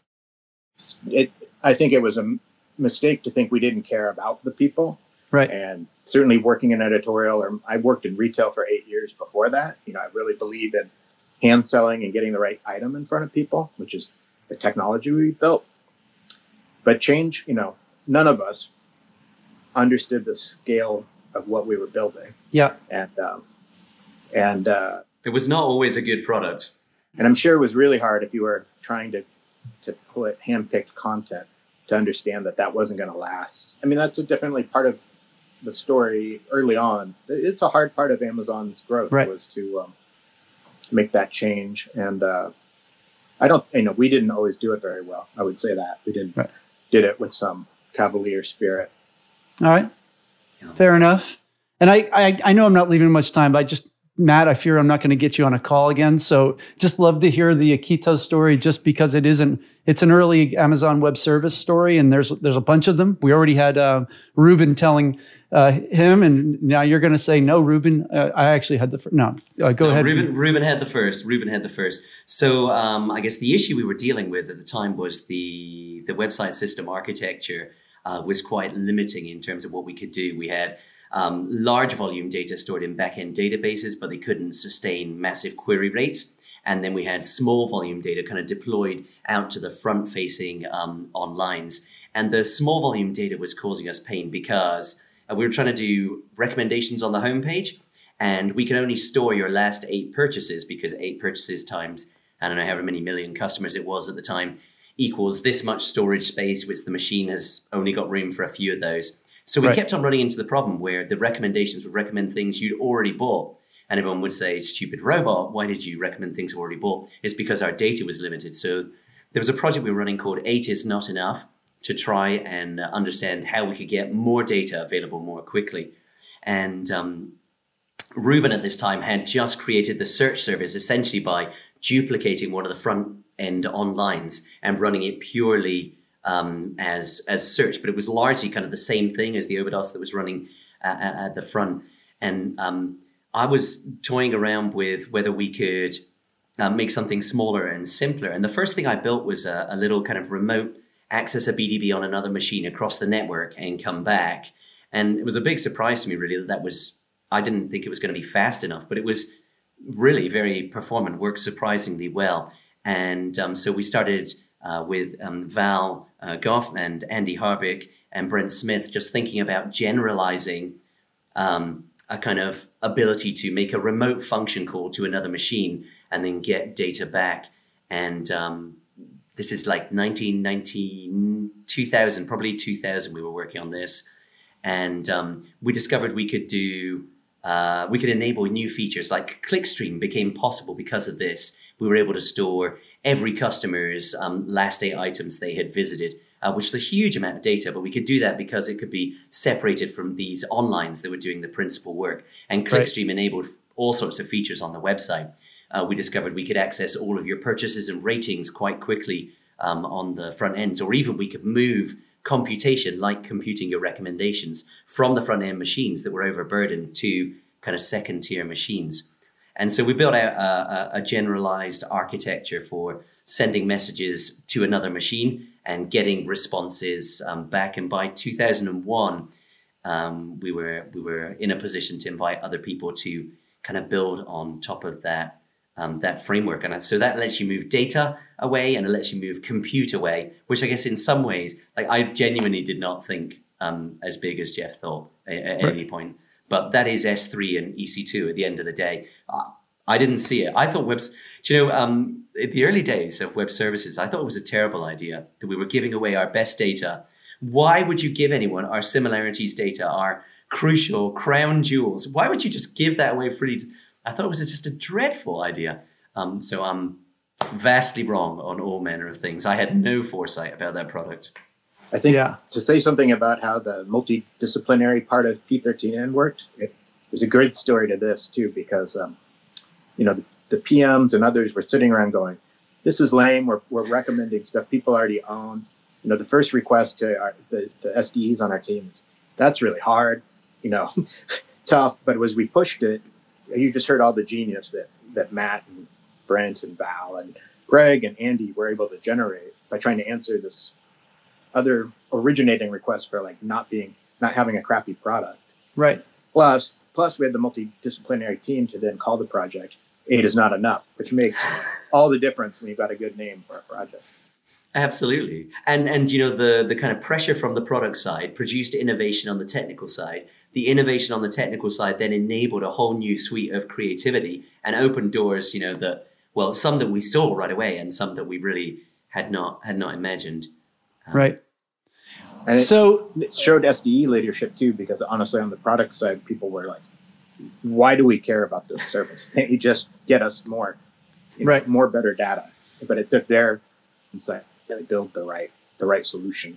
I think it was a mistake to think we didn't care about the people. Right. And certainly working in editorial, or I worked in retail for 8 years before that. I really believe in hand selling and getting the right item in front of people, which is the technology we built. But change, none of us understood the scale of what we were building. Yeah. And it was not always a good product. And I'm sure it was really hard if you were trying to put hand-picked content to understand that wasn't going to last. I mean, that's definitely part of the story early on. It's a hard part of Amazon's growth was to make that change. And we didn't always do it very well. I would say that we did it with some cavalier spirit. All right. Yeah. Fair enough. And I know I'm not leaving much time, but Matt, I fear I'm not going to get you on a call again. So just love to hear the Akita story, just because it's an early Amazon Web Service story, and there's a bunch of them. We already had Ruben telling him, and now you're going to say, no, Ruben, I actually had the first. No, go ahead. Ruben had the first. So I guess the issue we were dealing with at the time was the website system architecture was quite limiting in terms of what we could do. We had large volume data stored in backend databases, but they couldn't sustain massive query rates. And then we had small volume data kind of deployed out to the front facing on lines. And the small volume data was causing us pain because we were trying to do recommendations on the homepage, and we could only store your last 8 purchases, because 8 purchases times, I don't know however many million customers it was at the time, equals this much storage space, which the machine has only got room for a few of those. So we kept on running into the problem where the recommendations would recommend things you'd already bought. And everyone would say, stupid robot, why did you recommend things already bought? It's because our data was limited. So there was a project we were running called 8 is Not Enough to try and understand how we could get more data available more quickly. And Ruben at this time had just created the search service essentially by duplicating one of the front end onlines and running it purely as search, but it was largely kind of the same thing as the Obidos that was running at the front. And I was toying around with whether we could make something smaller and simpler. And the first thing I built was a little kind of remote access a BDB on another machine across the network and come back. And it was a big surprise to me, really, I didn't think it was going to be fast enough, but it was really very performant, worked surprisingly well. And so we started with Val Goff and Andy Harbick and Brent Smith, just thinking about generalizing a kind of ability to make a remote function call to another machine and then get data back. And this is like 1990, 2000, probably 2000 we were working on this. And we discovered we could enable new features like Clickstream became possible because of this. We were able to store every customer's last 8 items they had visited, which is a huge amount of data, but we could do that because it could be separated from these onlines that were doing the principal work. And Clickstream enabled all sorts of features on the website. We discovered we could access all of your purchases and ratings quite quickly on the front ends, or even we could move computation, like computing your recommendations, from the front end machines that were overburdened to kind of second tier machines. And so we built out a generalized architecture for sending messages to another machine and getting responses back. And by 2001, we were in a position to invite other people to kind of build on top of that framework. And so that lets you move data away and it lets you move compute away, which I guess in some ways, like I genuinely did not think as big as Jeff thought at any point. But that is S3 and EC2 at the end of the day. I didn't see it. I thought in the early days of web services, I thought it was a terrible idea that we were giving away our best data Why would you give anyone our similarities data, our crucial crown jewels? Why would you just give that away freely? I thought it was just a dreadful idea. So I'm vastly wrong on all manner of things. I had no foresight about that product. I think to say something about how the multidisciplinary part of P13N worked, there's a great story to this too, because the PMs and others were sitting around going, "This is lame. We're recommending stuff people already own." The first request to the SDEs on our teams, that's really hard, tough. But as we pushed it, you just heard all the genius that Matt and Brent and Val and Greg and Andy were able to generate by trying to answer this other originating request for like not having a crappy product. Right. Plus we had the multidisciplinary team to then call the project 8 is not enough, which makes all the difference when you've got a good name for a project. Absolutely. And the kind of pressure from the product side produced innovation on the technical side. The innovation on the technical side then enabled a whole new suite of creativity and opened doors, some that we saw right away and some that we really had not imagined. Right. And it showed SDE leadership too, because honestly, on the product side, people were like, why do we care about this service? Can't you just get us more, more better data? But it took their insight to build the right solution.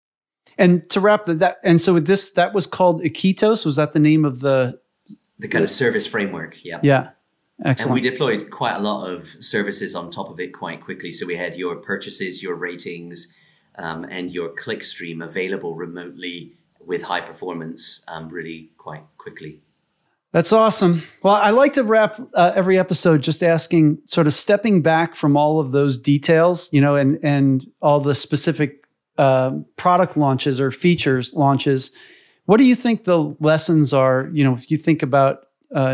And to wrap that, and so with this, that was called Iquitos. Was that the name of the kind of service framework? Yeah. Yeah. Excellent. And we deployed quite a lot of services on top of it quite quickly. So we had your purchases, your ratings, and your clickstream available remotely with high performance really quite quickly. That's awesome. Well, I like to wrap every episode just asking, sort of stepping back from all of those details, and all the specific product launches or features launches. What do you think the lessons are? If you think about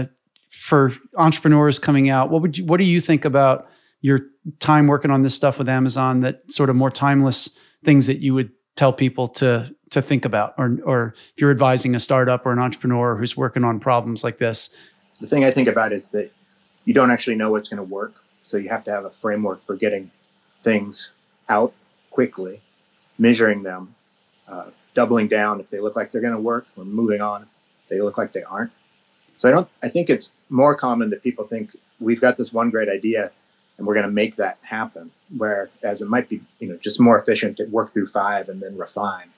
for entrepreneurs coming out, what do you think about your time working on this stuff with Amazon, that sort of more timeless things that you would tell people to think about, or if you're advising a startup or an entrepreneur who's working on problems like this? The thing I think about is that you don't actually know what's going to work. So you have to have a framework for getting things out quickly, measuring them, doubling down if they look like they're going to work, or moving on if they look like they aren't. So I think it's more common that people think we've got this one great idea and we're going to make that happen, whereas it might be, just more efficient to work through 5 and then refine.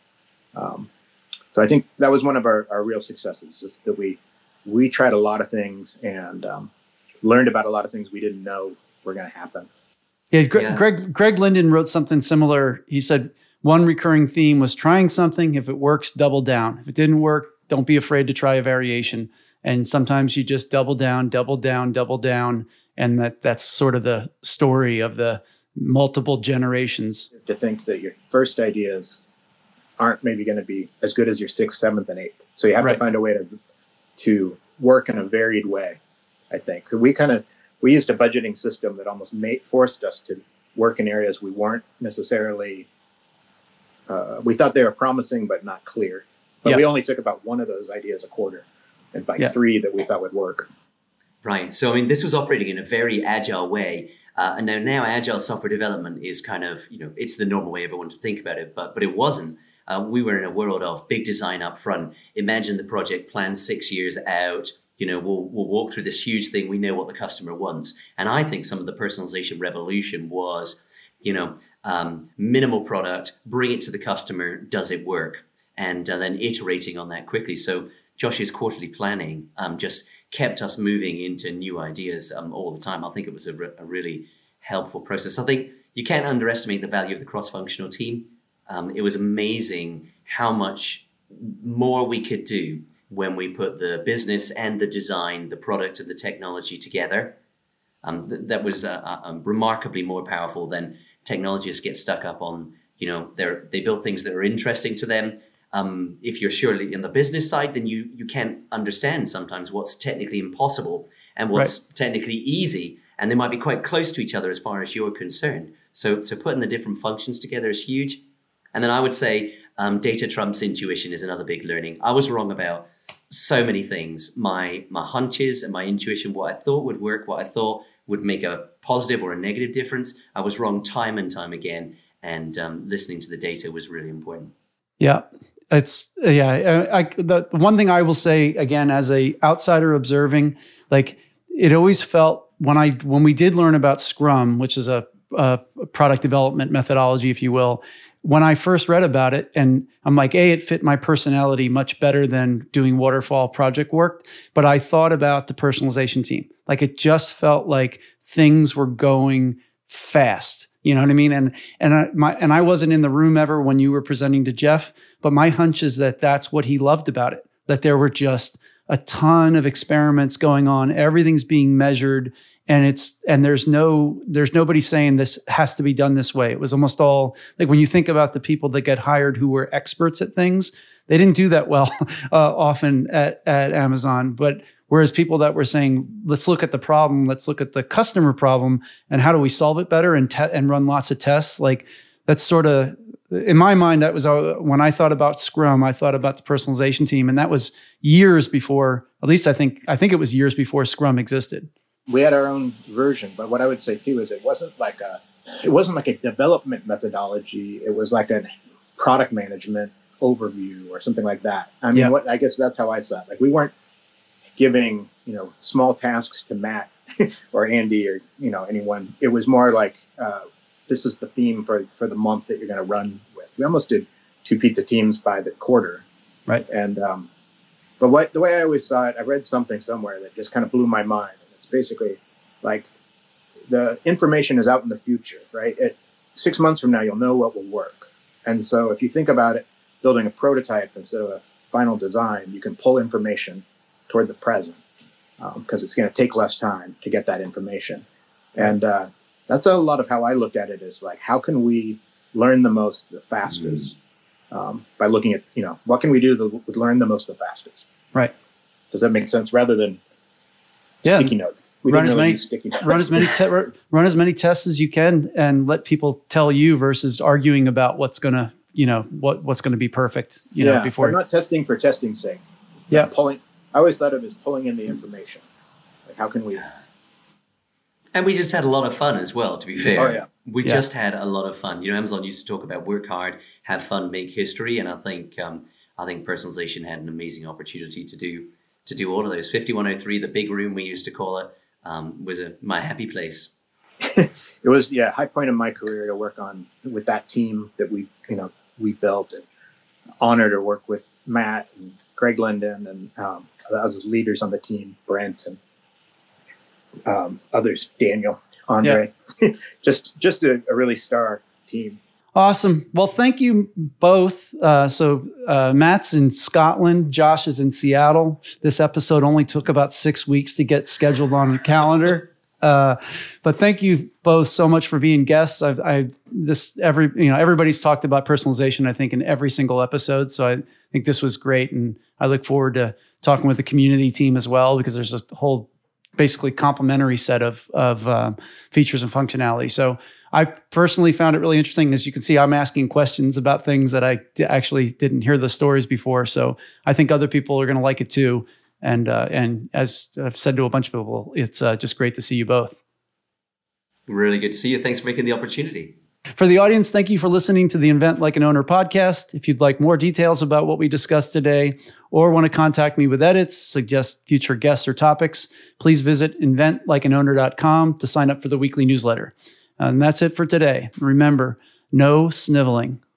So I think that was one of our real successes, is that we tried a lot of things and learned about a lot of things we didn't know were going to happen. Yeah, Greg Linden wrote something similar. He said one recurring theme was trying something. If it works, double down. If it didn't work, don't be afraid to try a variation. And sometimes you just double down. And that's sort of the story of the multiple generations. To think that your first ideas aren't maybe going to be as good as your 6th, 7th, and 8th. So you have to find a way to work in a varied way, I think. We used a budgeting system that almost forced us to work in areas we weren't necessarily, we thought they were promising but not clear. But we only took about one of those ideas a quarter, and 3 that we thought would work. Right. So, this was operating in a very agile way. And now agile software development is kind of, it's the normal way everyone to think about it, but it wasn't. We were in a world of big design up front. Imagine the project planned 6 years out. We'll walk through this huge thing. We know what the customer wants. And I think some of the personalization revolution was, minimal product, bring it to the customer, does it work? And then iterating on that quickly. So Josh's quarterly planning just kept us moving into new ideas all the time. I think it was a really helpful process. I think you can't underestimate the value of the cross-functional team. It was amazing how much more we could do when we put the business and the design, the product and the technology together. That was remarkably more powerful than technologists get stuck up on, they build things that are interesting to them. If you're surely in the business side, then you can't understand sometimes what's technically impossible and what's technically easy. And they might be quite close to each other as far as you're concerned. So putting the different functions together is huge. And then I would say data trumps intuition is another big learning. I was wrong about so many things. My hunches and my intuition, what I thought would work, what I thought would make a positive or a negative difference, I was wrong time and time again. And listening to the data was really important. Yeah. The one thing I will say again, as a outsider observing, like it always felt when we did learn about Scrum, which is a product development methodology, if you will, when I first read about it, and I'm like, it fit my personality much better than doing waterfall project work. But I thought about the personalization team. Like it just felt like things were going fast. You know what I mean? And I wasn't in the room ever when you were presenting to Jeff, but my hunch is that that's what he loved about it, that there were just a ton of experiments going on. Everything's being measured, and there's nobody saying this has to be done this way. It was almost all like when you think about the people that get hired who were experts at things, they didn't do that well often at Amazon. But whereas people that were saying, let's look at the problem, let's look at the customer problem, and how do we solve it better and run lots of tests, like that's sort of, in my mind, that was when I thought about Scrum, I thought about the personalization team, and that was years before, at least I think it was years before Scrum existed. We had our own version, but what I would say too is it wasn't like a development methodology. It was like a product management overview or something like that. I mean, I guess that's how I saw it. Like we weren't giving, small tasks to Matt or Andy or, anyone. It was more like, this is the theme for the month that you're going to run with. We almost did 2 pizza teams by the quarter. Right. And, but the way I always saw it, I read something somewhere that just kind of blew my mind. And it's basically like the information is out in the future, right? 6 months from now, you'll know what will work. And so if you think about it, building a prototype instead of a final design, you can pull information toward the present because it's going to take less time to get that information. And that's a lot of how I looked at it, is like, how can we learn the most the fastest by looking at, what can we do to learn the most the fastest? Right. Does that make sense? Rather than sticky notes. We run didn't as really many use sticky notes. run as many tests as you can and let people tell you versus arguing about what's going to, what's going to be perfect, before. We're not testing for testing's sake. Yeah. I always thought of it as pulling in the information. Like, how can we? And we just had a lot of fun as well, to be fair. Oh, yeah. We just had a lot of fun. Amazon used to talk about work hard, have fun, make history. And I think personalization had an amazing opportunity to do all of those. 5103, the big room we used to call it, was my happy place. It was, high point of my career to work on with that team that we built, and honored to work with Matt and Greg Linden and other leaders on the team, Brent and others, Daniel, Andre, just a really star team. Awesome. Well, thank you both. So Matt's in Scotland, Josh is in Seattle. This episode only took about 6 weeks to get scheduled on the calendar. But thank you both so much for being guests. Everybody's talked about personalization, I think, in every single episode. So I think this was great. And I look forward to talking with the community team as well, because there's a whole basically complementary set of features and functionality. So I personally found it really interesting. As you can see, I'm asking questions about things that I actually didn't hear the stories before. So I think other people are going to like it too. And as I've said to a bunch of people, it's just great to see you both. Really good to see you. Thanks for making the opportunity. For the audience, thank you for listening to the Invent Like an Owner podcast. If you'd like more details about what we discussed today, or want to contact me with edits, suggest future guests or topics, please visit inventlikeanowner.com to sign up for the weekly newsletter. And that's it for today. Remember, no sniveling.